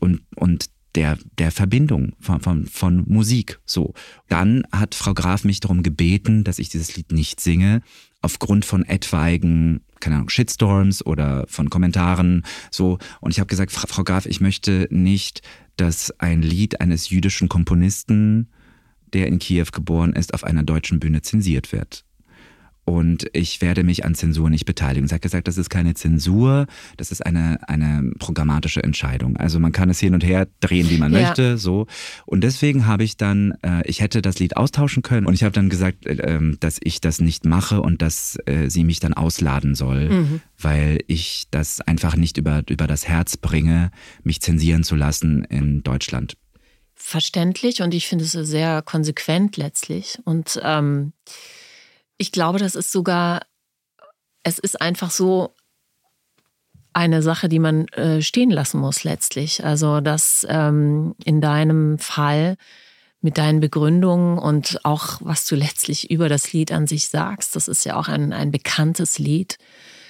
der Verbindung von Musik. So. Dann hat Frau Graf mich darum gebeten, dass ich dieses Lied nicht singe, aufgrund von etwaigen, keine Ahnung, Shitstorms oder von Kommentaren. So. Und ich habe gesagt, Frau Graf, ich möchte nicht, dass ein Lied eines jüdischen Komponisten, der in Kiew geboren ist, auf einer deutschen Bühne zensiert wird. Und ich werde mich an Zensur nicht beteiligen. Sie hat gesagt, das ist keine Zensur, das ist eine programmatische Entscheidung. Also man kann es hin und her drehen, wie man möchte. So. Und deswegen habe ich dann, ich hätte das Lied austauschen können und ich habe dann gesagt, dass ich das nicht mache und dass sie mich dann ausladen soll, weil ich das einfach nicht über das Herz bringe, mich zensieren zu lassen in Deutschland. Verständlich, und ich finde es sehr konsequent letztlich. Und ich glaube, es ist einfach so eine Sache, die man stehen lassen muss letztlich. Also, dass in deinem Fall mit deinen Begründungen und auch, was du letztlich über das Lied an sich sagst, das ist ja auch ein bekanntes Lied.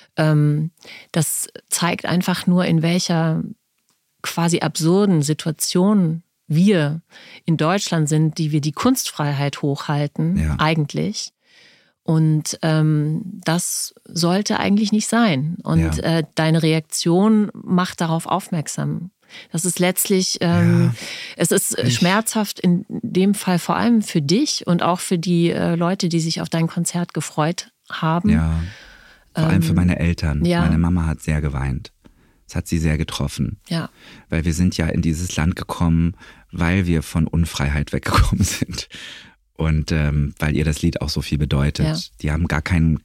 Das zeigt einfach nur, in welcher quasi absurden Situation wir in Deutschland sind, die wir die Kunstfreiheit hochhalten, eigentlich. Und das sollte eigentlich nicht sein. Und deine Reaktion macht darauf aufmerksam. Das ist letztlich, es ist schmerzhaft in dem Fall vor allem für dich und auch für die Leute, die sich auf dein Konzert gefreut haben. Ja, vor allem für meine Eltern. Ja. Meine Mama hat sehr geweint. Es hat sie sehr getroffen. Ja. Weil wir sind ja in dieses Land gekommen, weil wir von Unfreiheit weggekommen sind. Und weil ihr das Lied auch so viel bedeutet. Ja. Die haben gar kein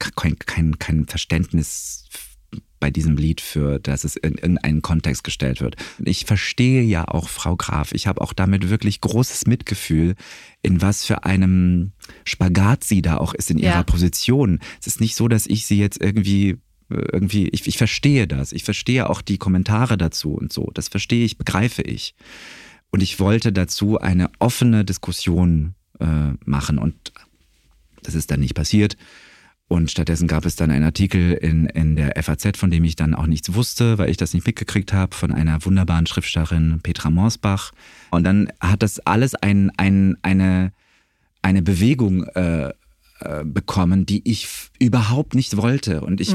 Verständnis bei diesem Lied für, dass es in irgendeinen Kontext gestellt wird. Ich verstehe ja auch Frau Graf. Ich habe auch damit wirklich großes Mitgefühl, in was für einem Spagat sie da auch ist in ihrer Position. Es ist nicht so, dass ich sie jetzt irgendwie, ich verstehe das. Ich verstehe auch die Kommentare dazu und so. Das verstehe ich, begreife ich. Und ich wollte dazu eine offene Diskussion machen, und das ist dann nicht passiert. Und stattdessen gab es dann einen Artikel in der FAZ, von dem ich dann auch nichts wusste, weil ich das nicht mitgekriegt habe, von einer wunderbaren Schriftstellerin, Petra Morsbach. Und dann hat das alles eine Bewegung bekommen, die ich überhaupt nicht wollte. Und ich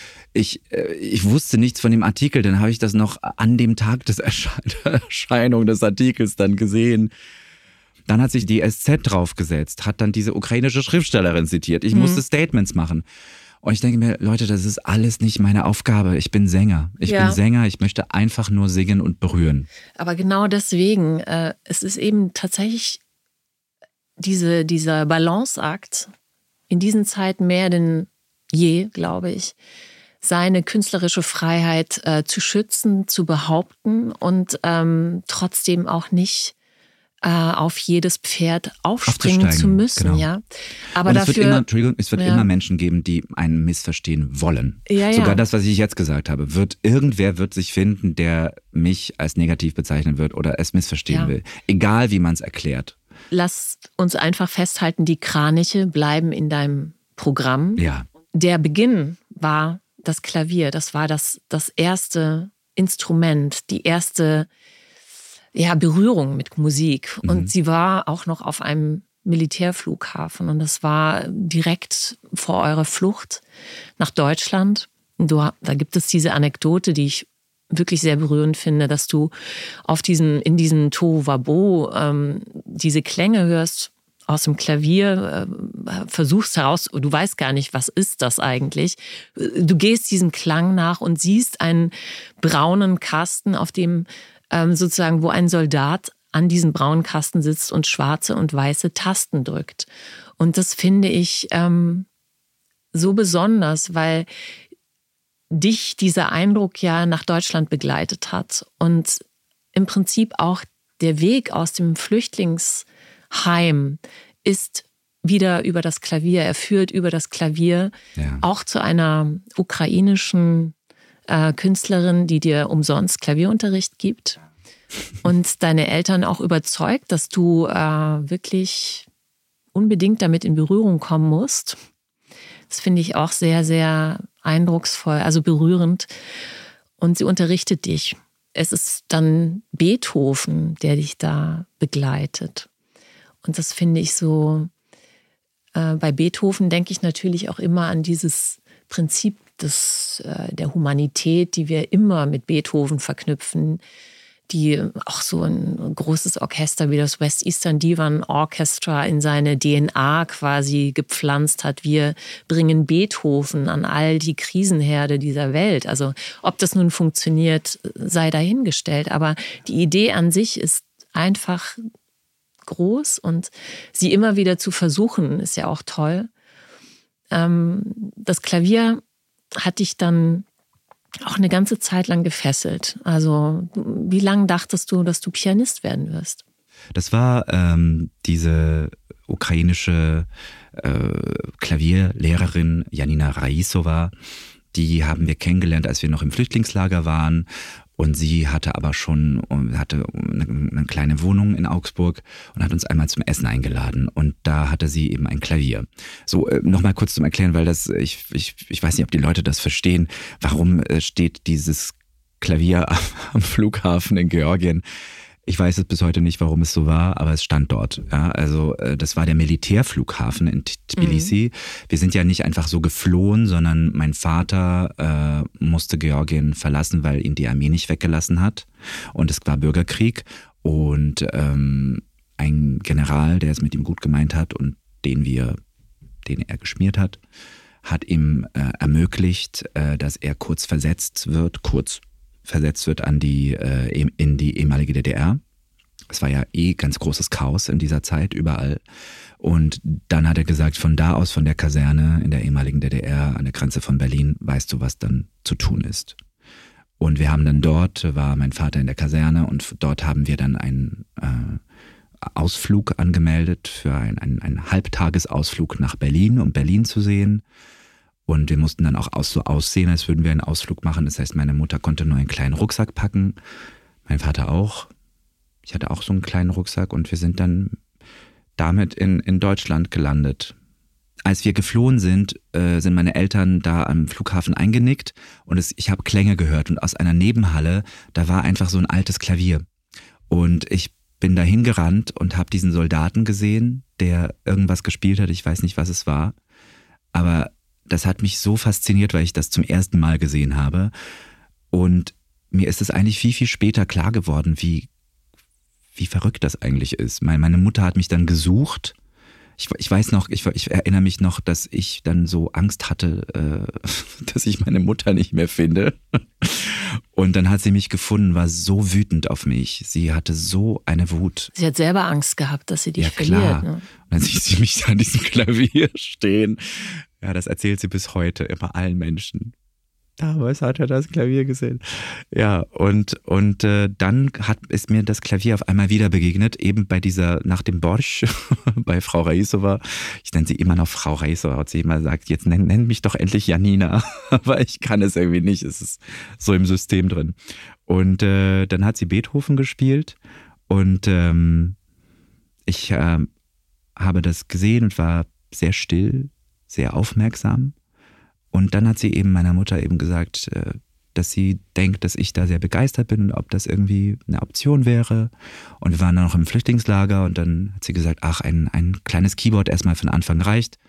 wusste nichts von dem Artikel. Dann habe ich das noch an dem Tag der Erscheinung des Artikels dann gesehen. Dann hat sich die SZ draufgesetzt, hat dann diese ukrainische Schriftstellerin zitiert. Ich musste Statements machen. Und ich denke mir, Leute, das ist alles nicht meine Aufgabe. Ich bin Sänger. Ich möchte einfach nur singen und berühren. Aber genau deswegen, es ist eben tatsächlich dieser Balanceakt in diesen Zeiten mehr denn je, glaube ich, seine künstlerische Freiheit zu schützen, zu behaupten und trotzdem auch nicht auf jedes Pferd aufspringen zu müssen. Genau. Ja. Aber und dafür, es wird immer Menschen geben, die einen missverstehen wollen. Ja, Sogar das, was ich jetzt gesagt habe, irgendwer wird sich finden, der mich als negativ bezeichnen wird oder es missverstehen will. Egal, wie man es erklärt. Lass uns einfach festhalten, die Kraniche bleiben in deinem Programm. Ja. Der Beginn war das Klavier. Das war das erste Instrument, die erste Berührung mit Musik. Und sie war auch noch auf einem Militärflughafen. Und das war direkt vor eurer Flucht nach Deutschland. Und da gibt es diese Anekdote, die ich wirklich sehr berührend finde, dass du in diesem Tohuwabohu diese Klänge hörst aus dem Klavier, versuchst heraus, du weißt gar nicht, was ist das eigentlich. Du gehst diesem Klang nach und siehst einen braunen Kasten, auf dem sozusagen, wo ein Soldat an diesem braunen Kasten sitzt und schwarze und weiße Tasten drückt. Und das finde ich so besonders, weil dich dieser Eindruck ja nach Deutschland begleitet hat und im Prinzip auch der Weg aus dem Flüchtlingsheim ist wieder über das Klavier. Er führt über das Klavier auch zu einer ukrainischen Künstlerin, die dir umsonst Klavierunterricht gibt und deine Eltern auch überzeugt, dass du wirklich unbedingt damit in Berührung kommen musst. Das finde ich auch sehr, sehr eindrucksvoll, also berührend. Und sie unterrichtet dich. Es ist dann Beethoven, der dich da begleitet. Und das finde ich so, bei Beethoven denke ich natürlich auch immer an dieses Prinzip der Humanität, die wir immer mit Beethoven verknüpfen, die auch so ein großes Orchester wie das West Eastern Divan Orchestra in seine DNA quasi gepflanzt hat. Wir bringen Beethoven an all die Krisenherde dieser Welt. Also ob das nun funktioniert, sei dahingestellt. Aber die Idee an sich ist einfach groß und sie immer wieder zu versuchen, ist ja auch toll. Das Klavier hat dich dann auch eine ganze Zeit lang gefesselt. Also wie lange dachtest du, dass du Pianist werden wirst? Das war diese ukrainische Klavierlehrerin Janina Raisova. Die haben wir kennengelernt, als wir noch im Flüchtlingslager waren. Und sie hatte aber schon eine kleine Wohnung in Augsburg und hat uns einmal zum Essen eingeladen. Und da hatte sie eben ein Klavier. So, nochmal kurz zum Erklären, weil ich weiß nicht, ob die Leute das verstehen. Warum steht dieses Klavier am Flughafen in Georgien? Ich weiß es bis heute nicht, warum es so war, aber es stand dort. Ja, also das war der Militärflughafen in Tbilisi. Wir sind ja nicht einfach so geflohen, sondern mein Vater musste Georgien verlassen, weil ihn die Armee nicht weggelassen hat. Und es war Bürgerkrieg. Und ein General, der es mit ihm gut gemeint hat und den er geschmiert hat, hat ihm ermöglicht, dass er kurz versetzt wird in die ehemalige DDR. Es war ja ganz großes Chaos in dieser Zeit überall. Und dann hat er gesagt, von da aus, von der Kaserne in der ehemaligen DDR an der Grenze von Berlin, weißt du, was dann zu tun ist. Und wir haben dann war mein Vater in der Kaserne und dort haben wir dann einen Ausflug angemeldet für einen Halbtagesausflug nach Berlin, um Berlin zu sehen. Und wir mussten dann auch so aussehen, als würden wir einen Ausflug machen. Das heißt, meine Mutter konnte nur einen kleinen Rucksack packen, mein Vater auch. Ich hatte auch so einen kleinen Rucksack und wir sind dann damit in Deutschland gelandet. Als wir geflohen sind, sind meine Eltern da am Flughafen eingenickt und ich habe Klänge gehört. Und aus einer Nebenhalle, da war einfach so ein altes Klavier. Und ich bin da hingerannt und habe diesen Soldaten gesehen, der irgendwas gespielt hat. Ich weiß nicht, was es war. Aber das hat mich so fasziniert, weil ich das zum ersten Mal gesehen habe. Und mir ist es eigentlich viel, viel später klar geworden, wie verrückt das eigentlich ist. Meine Mutter hat mich dann gesucht. Ich weiß noch, ich erinnere mich noch, dass ich dann so Angst hatte, dass ich meine Mutter nicht mehr finde. Und dann hat sie mich gefunden, war so wütend auf mich. Sie hatte so eine Wut. Sie hat selber Angst gehabt, dass sie dich verliert. Klar. Ne? Und dann sieht sie mich da an diesem Klavier stehen. Ja, das erzählt sie bis heute immer allen Menschen. Damals hat er das Klavier gesehen. Ja, und dann ist mir das Klavier auf einmal wieder begegnet, eben bei nach dem Borsch, bei Frau Raisova. Ich nenne sie immer noch Frau Raisova, hat sie immer gesagt, jetzt nenn mich doch endlich Janina. Aber ich kann es irgendwie nicht, es ist so im System drin. Und dann hat sie Beethoven gespielt und ich habe das gesehen und war sehr still, sehr aufmerksam. Und dann hat sie eben meiner Mutter eben gesagt, dass sie denkt, dass ich da sehr begeistert bin, ob das irgendwie eine Option wäre. Und wir waren dann noch im Flüchtlingslager und dann hat sie gesagt, ach, ein kleines Keyboard erstmal für den Anfang reicht.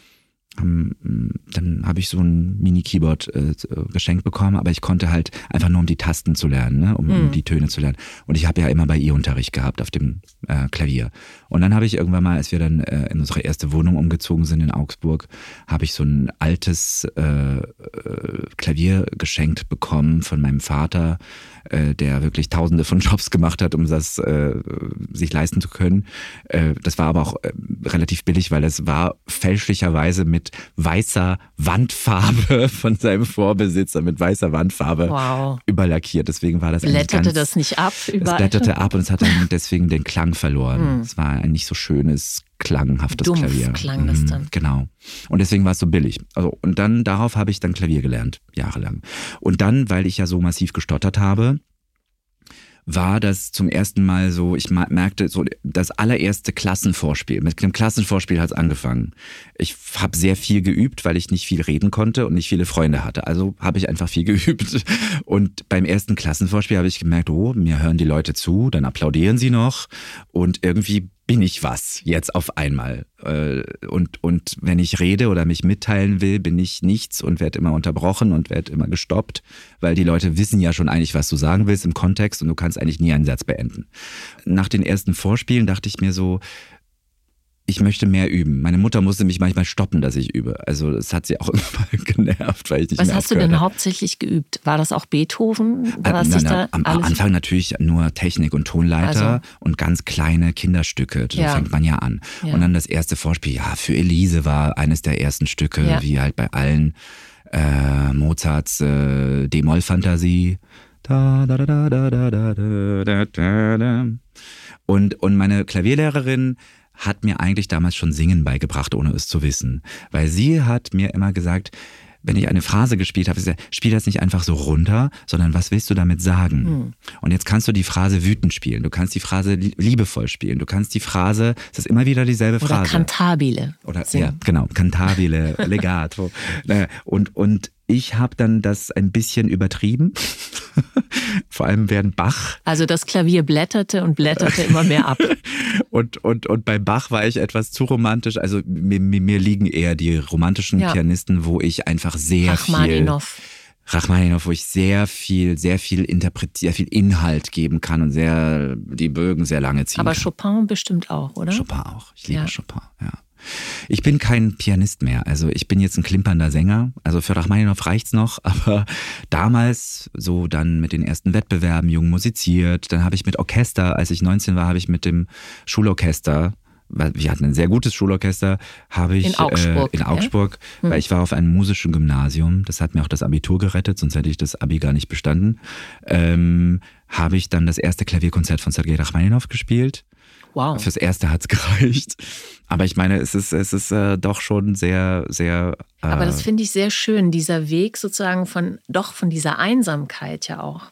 Dann habe ich so ein Mini-Keyboard geschenkt bekommen, aber ich konnte halt einfach nur, um die Tasten zu lernen, ne? um die Töne zu lernen. Und ich habe ja immer bei ihr Unterricht gehabt auf dem Klavier. Und dann habe ich irgendwann mal, als wir dann in unsere erste Wohnung umgezogen sind in Augsburg, habe ich so ein altes Klavier geschenkt bekommen von meinem Vater, der wirklich tausende von Jobs gemacht hat, um das sich leisten zu können. Das war aber auch relativ billig, weil es war fälschlicherweise mit weißer Wandfarbe von seinem Vorbesitzer, mit weißer Wandfarbe überlackiert. Deswegen war das Blätterte das nicht ab überall? Es blätterte ab und es hat dann deswegen den Klang verloren. Es war ein nicht so schönes, klanghaftes Klavier. Klang das dann. Genau. Und deswegen war es so billig. Also, und dann darauf habe ich dann Klavier gelernt, jahrelang. Und dann, weil ich ja so massiv gestottert habe, war das zum ersten Mal so, ich merkte so das allererste Klassenvorspiel. Mit dem Klassenvorspiel hat es angefangen. Ich habe sehr viel geübt, weil ich nicht viel reden konnte und nicht viele Freunde hatte. Also habe ich einfach viel geübt. Und beim ersten Klassenvorspiel habe ich gemerkt, oh, mir hören die Leute zu, dann applaudieren sie noch und irgendwie bin ich was jetzt auf einmal. Und wenn ich rede oder mich mitteilen will, bin ich nichts und werde immer unterbrochen und werde immer gestoppt, weil die Leute wissen ja schon eigentlich, was du sagen willst im Kontext und du kannst eigentlich nie einen Satz beenden. Nach den ersten Vorspielen dachte ich mir so, ich möchte mehr üben. Meine Mutter musste mich manchmal stoppen, dass ich übe. Also das hat sie auch immer genervt, weil ich nicht Was mehr hast du denn hauptsächlich geübt? War das auch Beethoven? Am Anfang natürlich nur Technik und Tonleiter und ganz kleine Kinderstücke. So fängt man ja an. Ja. Und dann das erste Vorspiel, ja, für Elise war eines der ersten Stücke, wie halt bei allen Mozarts D-Moll-Fantasie. Und meine Klavierlehrerin hat mir eigentlich damals schon Singen beigebracht, ohne es zu wissen. Weil sie hat mir immer gesagt, wenn ich eine Phrase gespielt habe, spiel das nicht einfach so runter, sondern was willst du damit sagen? Und jetzt kannst du die Phrase wütend spielen, du kannst die Phrase liebevoll spielen, du kannst die Phrase, es ist immer wieder dieselbe Phrase. Oder Cantabile. Oder ja, genau, Cantabile, Legato. Und ich habe dann das ein bisschen übertrieben, vor allem während Bach. Also das Klavier blätterte und blätterte immer mehr ab. Und bei Bach war ich etwas zu romantisch. Also mir liegen eher die romantischen Pianisten, wo ich einfach Rachmaninoff, wo ich sehr viel Inhalt geben kann und die Bögen sehr lange ziehen Aber kann. Chopin bestimmt auch, oder? Chopin auch. Ich liebe Chopin, ja. Ich bin kein Pianist mehr, also ich bin jetzt ein klimpernder Sänger, also für Rachmaninoff reicht's noch, aber damals, so dann mit den ersten Wettbewerben jung musiziert, dann habe ich mit Orchester, als ich 19 war, habe ich mit dem Schulorchester, wir hatten ein sehr gutes Schulorchester, habe ich in Augsburg, weil ich war auf einem musischen Gymnasium, das hat mir auch das Abitur gerettet, sonst hätte ich das Abi gar nicht bestanden, habe ich dann das erste Klavierkonzert von Sergei Rachmaninoff gespielt. Wow. Fürs Erste hat's gereicht. Aber ich meine, es ist doch schon sehr, sehr... Aber das finde ich sehr schön, dieser Weg sozusagen von dieser Einsamkeit ja auch,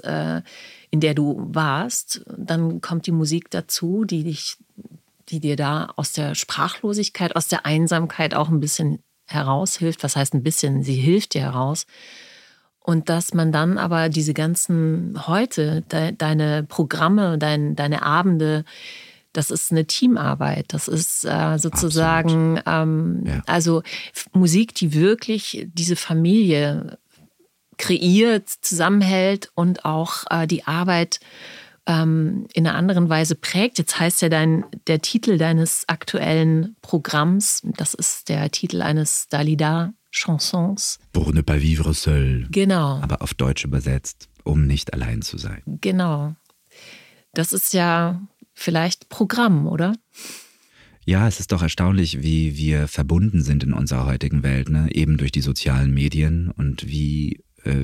in der du warst. Dann kommt die Musik dazu, die dir da aus der Sprachlosigkeit, aus der Einsamkeit auch ein bisschen heraushilft. Was heißt ein bisschen? Sie hilft dir heraus. Und dass man dann aber diese ganzen heute, deine Programme, deine Abende, das ist eine Teamarbeit. Das ist sozusagen, also Musik, die wirklich diese Familie kreiert, zusammenhält und auch die Arbeit in einer anderen Weise prägt. Jetzt heißt ja der Titel deines aktuellen Programms, das ist der Titel eines Dalida Chansons. Pour ne pas vivre seul. Genau. Aber auf Deutsch übersetzt. um nicht allein zu sein. Genau. Das ist ja vielleicht Programm, oder? Ja, es ist doch erstaunlich, wie wir verbunden sind in unserer heutigen Welt, ne? Eben durch die sozialen Medien und wie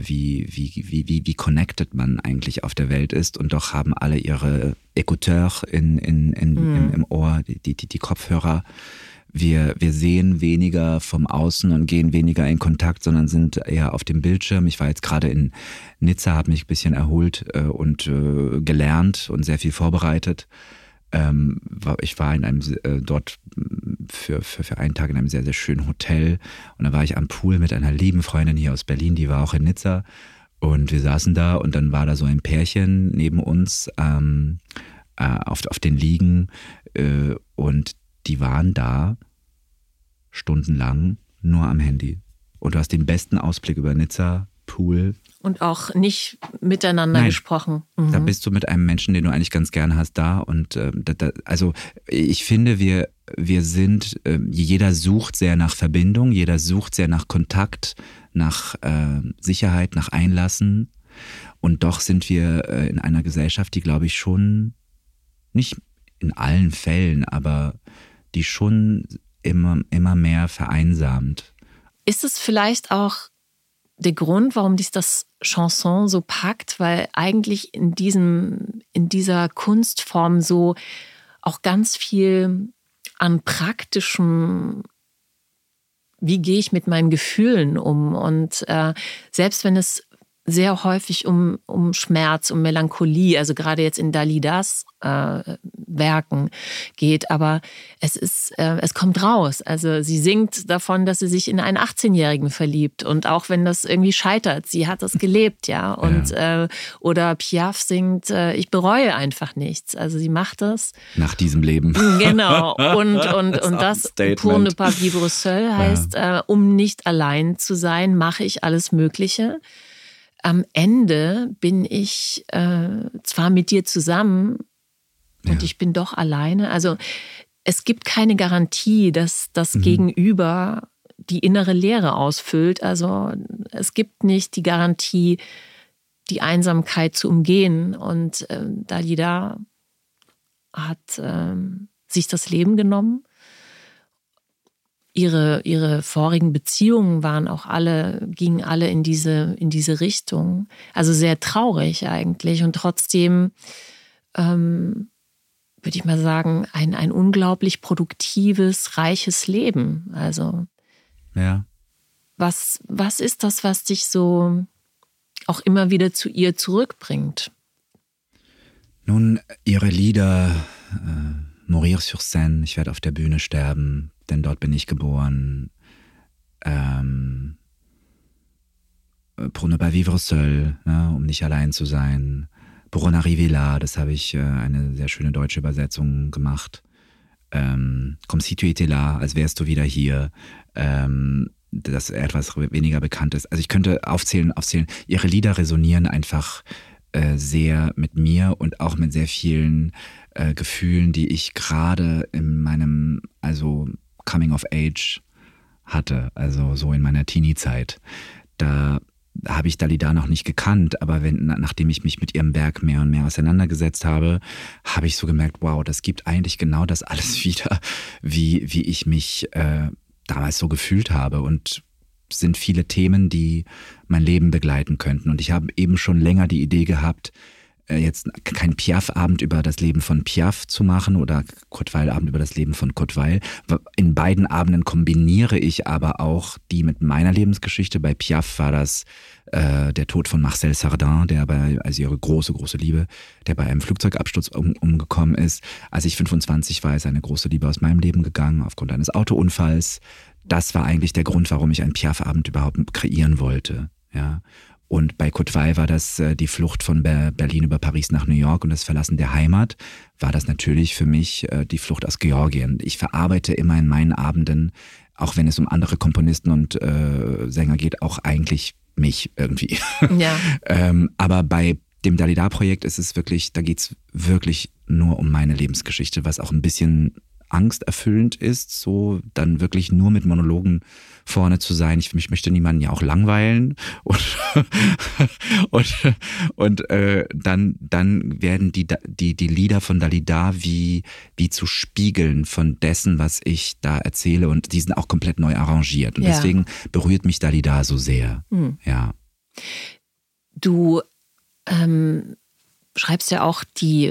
connected man eigentlich auf der Welt ist. Und doch haben alle ihre Écouteurs im Ohr, die Kopfhörer. Wir sehen weniger vom Außen und gehen weniger in Kontakt, sondern sind eher auf dem Bildschirm. Ich war jetzt gerade in Nizza, habe mich ein bisschen erholt und gelernt und sehr viel vorbereitet. Ich war in einem dort für einen Tag in einem sehr, sehr schönen Hotel und da war ich am Pool mit einer lieben Freundin hier aus Berlin, die war auch in Nizza und wir saßen da und dann war da so ein Pärchen neben uns auf den Liegen und die waren da stundenlang nur am Handy und du hast den besten Ausblick über Nizza, Pool. Und auch nicht miteinander gesprochen. Mhm. Da bist du mit einem Menschen, den du eigentlich ganz gerne hast, da. Und also ich finde, wir sind, jeder sucht sehr nach Verbindung, jeder sucht sehr nach Kontakt, nach Sicherheit, nach Einlassen. Und doch sind wir in einer Gesellschaft, die, glaube ich, schon, nicht in allen Fällen, aber die schon immer mehr vereinsamt. Ist es vielleicht auch der Grund, warum dich das Chanson so packt, weil eigentlich in dieser Kunstform so auch ganz viel an praktischem, wie gehe ich mit meinen Gefühlen um? Und selbst wenn es sehr häufig um Schmerz, um Melancholie, also gerade jetzt in Dalidas Werken geht, aber es kommt raus. Also sie singt davon, dass sie sich in einen 18-Jährigen verliebt und auch wenn das irgendwie scheitert, sie hat das gelebt, ja. Und oder Piaf singt, ich bereue einfach nichts. Also sie macht das nach diesem Leben. Genau. Und das pour ne pas vivre seul heißt, um nicht allein zu sein, mache ich alles Mögliche. Am Ende bin ich zwar mit dir zusammen und ich bin doch alleine. Also es gibt keine Garantie, dass das Gegenüber die innere Leere ausfüllt. Also es gibt nicht die Garantie, die Einsamkeit zu umgehen. Und Dalida hat sich das Leben genommen. Ihre vorigen Beziehungen gingen alle in diese Richtung. Also sehr traurig eigentlich. Und trotzdem würde ich mal sagen, ein unglaublich produktives, reiches Leben. Also ja. Was ist das, was dich so auch immer wieder zu ihr zurückbringt? Nun, ihre Lieder, Mourir sur scène, ich werde auf der Bühne sterben, denn dort bin ich geboren. Pour ne pas vivre seul, ne, um nicht allein zu sein. Pour en arriver là, das habe ich eine sehr schöne deutsche Übersetzung gemacht. Comme si tu étais là, als wärst du wieder hier. Das etwas weniger bekannt ist. Also ich könnte aufzählen. Ihre Lieder resonieren einfach sehr mit mir und auch mit sehr vielen Gefühlen, die ich gerade in meinem Coming of Age hatte, also so in meiner Teenie-Zeit. Da habe ich Dalida noch nicht gekannt, aber nachdem ich mich mit ihrem Werk mehr und mehr auseinandergesetzt habe, habe ich so gemerkt, wow, das gibt eigentlich genau das alles wieder, wie ich mich damals so gefühlt habe, und es sind viele Themen, die mein Leben begleiten könnten. Und ich habe eben schon länger die Idee gehabt, jetzt kein Piaf-Abend über das Leben von Piaf zu machen oder Kurt Weill-Abend über das Leben von Kurt Weill. In beiden Abenden kombiniere ich aber auch die mit meiner Lebensgeschichte. Bei Piaf war das der Tod von Marcel Sardin, also ihre große, große Liebe, der bei einem Flugzeugabsturz umgekommen ist. Als ich 25 war, ist eine große Liebe aus meinem Leben gegangen aufgrund eines Autounfalls. Das war eigentlich der Grund, warum ich einen Piaf-Abend überhaupt kreieren wollte. Ja. Und bei Kurt Weill war das die Flucht von Berlin über Paris nach New York und das Verlassen der Heimat, war das natürlich für mich die Flucht aus Georgien. Ich verarbeite immer in meinen Abenden, auch wenn es um andere Komponisten und Sänger geht, auch eigentlich mich irgendwie. Ja. Aber bei dem Dalida-Projekt ist es wirklich, da geht es wirklich nur um meine Lebensgeschichte, was auch ein bisschen angsterfüllend ist, so dann wirklich nur mit Monologen vorne zu sein. Ich möchte niemanden ja auch langweilen und dann werden die Lieder von Dalida wie zu Spiegeln von dessen, was ich da erzähle, und die sind auch komplett neu arrangiert und deswegen berührt mich Dalida so sehr. Ja. Du schreibst ja auch die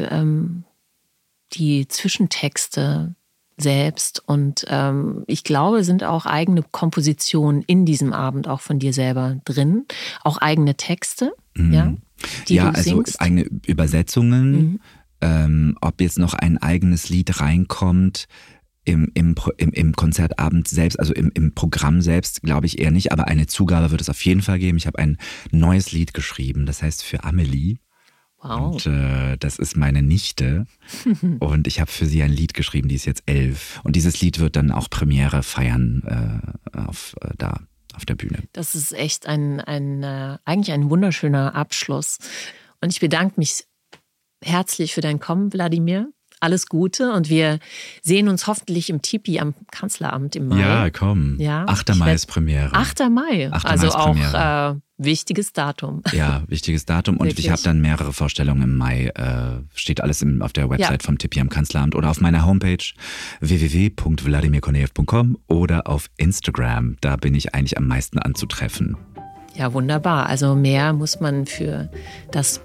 Zwischentexte selbst und ich glaube, sind auch eigene Kompositionen in diesem Abend auch von dir selber drin, auch eigene Texte, die du singst. Eigene Übersetzungen, ob jetzt noch ein eigenes Lied reinkommt im Konzertabend selbst, also im Programm selbst, glaube ich eher nicht, aber eine Zugabe wird es auf jeden Fall geben. Ich habe ein neues Lied geschrieben, das heißt für Amelie. Wow. Und das ist meine Nichte und ich habe für sie ein Lied geschrieben, die ist jetzt 11 und dieses Lied wird dann auch Premiere feiern auf der Bühne. Das ist echt eigentlich ein wunderschöner Abschluss und ich bedanke mich herzlich für dein Kommen, Wladimir. Alles Gute und wir sehen uns hoffentlich im Tipi am Kanzleramt im Mai. Ja, komm. Ja, 8. Mai ist Premiere. 8. Mai, also auch wichtiges Datum. Ja, wichtiges Datum und ich habe dann mehrere Vorstellungen im Mai. Steht alles auf der Website vom Tipi am Kanzleramt oder auf meiner Homepage www.vladimirkornejew.com oder auf Instagram. Da bin ich eigentlich am meisten anzutreffen. Ja, wunderbar. Also mehr muss man für das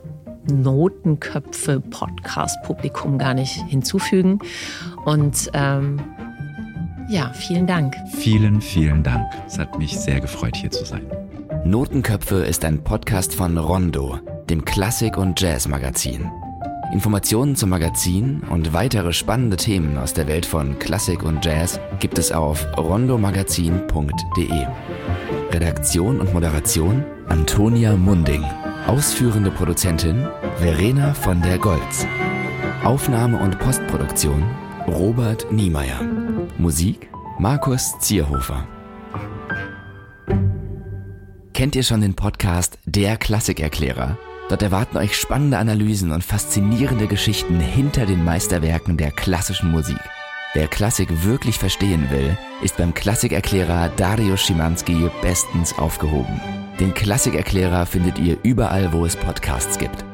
Notenköpfe-Podcast-Publikum gar nicht hinzufügen. Und vielen Dank. Vielen, vielen Dank. Es hat mich sehr gefreut, hier zu sein. Notenköpfe ist ein Podcast von Rondo, dem Klassik- und Jazz-Magazin. Informationen zum Magazin und weitere spannende Themen aus der Welt von Klassik und Jazz gibt es auf rondomagazin.de. Redaktion und Moderation Antonia Munding. Ausführende Produzentin Verena von der Goltz. Aufnahme und Postproduktion Robert Niemeyer. Musik Markus Zierhofer. Kennt ihr schon den Podcast Der Klassikerklärer? Dort erwarten euch spannende Analysen und faszinierende Geschichten hinter den Meisterwerken der klassischen Musik. Wer Klassik wirklich verstehen will, ist beim Klassikerklärer Dariusz Szymanski bestens aufgehoben. Den Klassikerklärer findet ihr überall, wo es Podcasts gibt.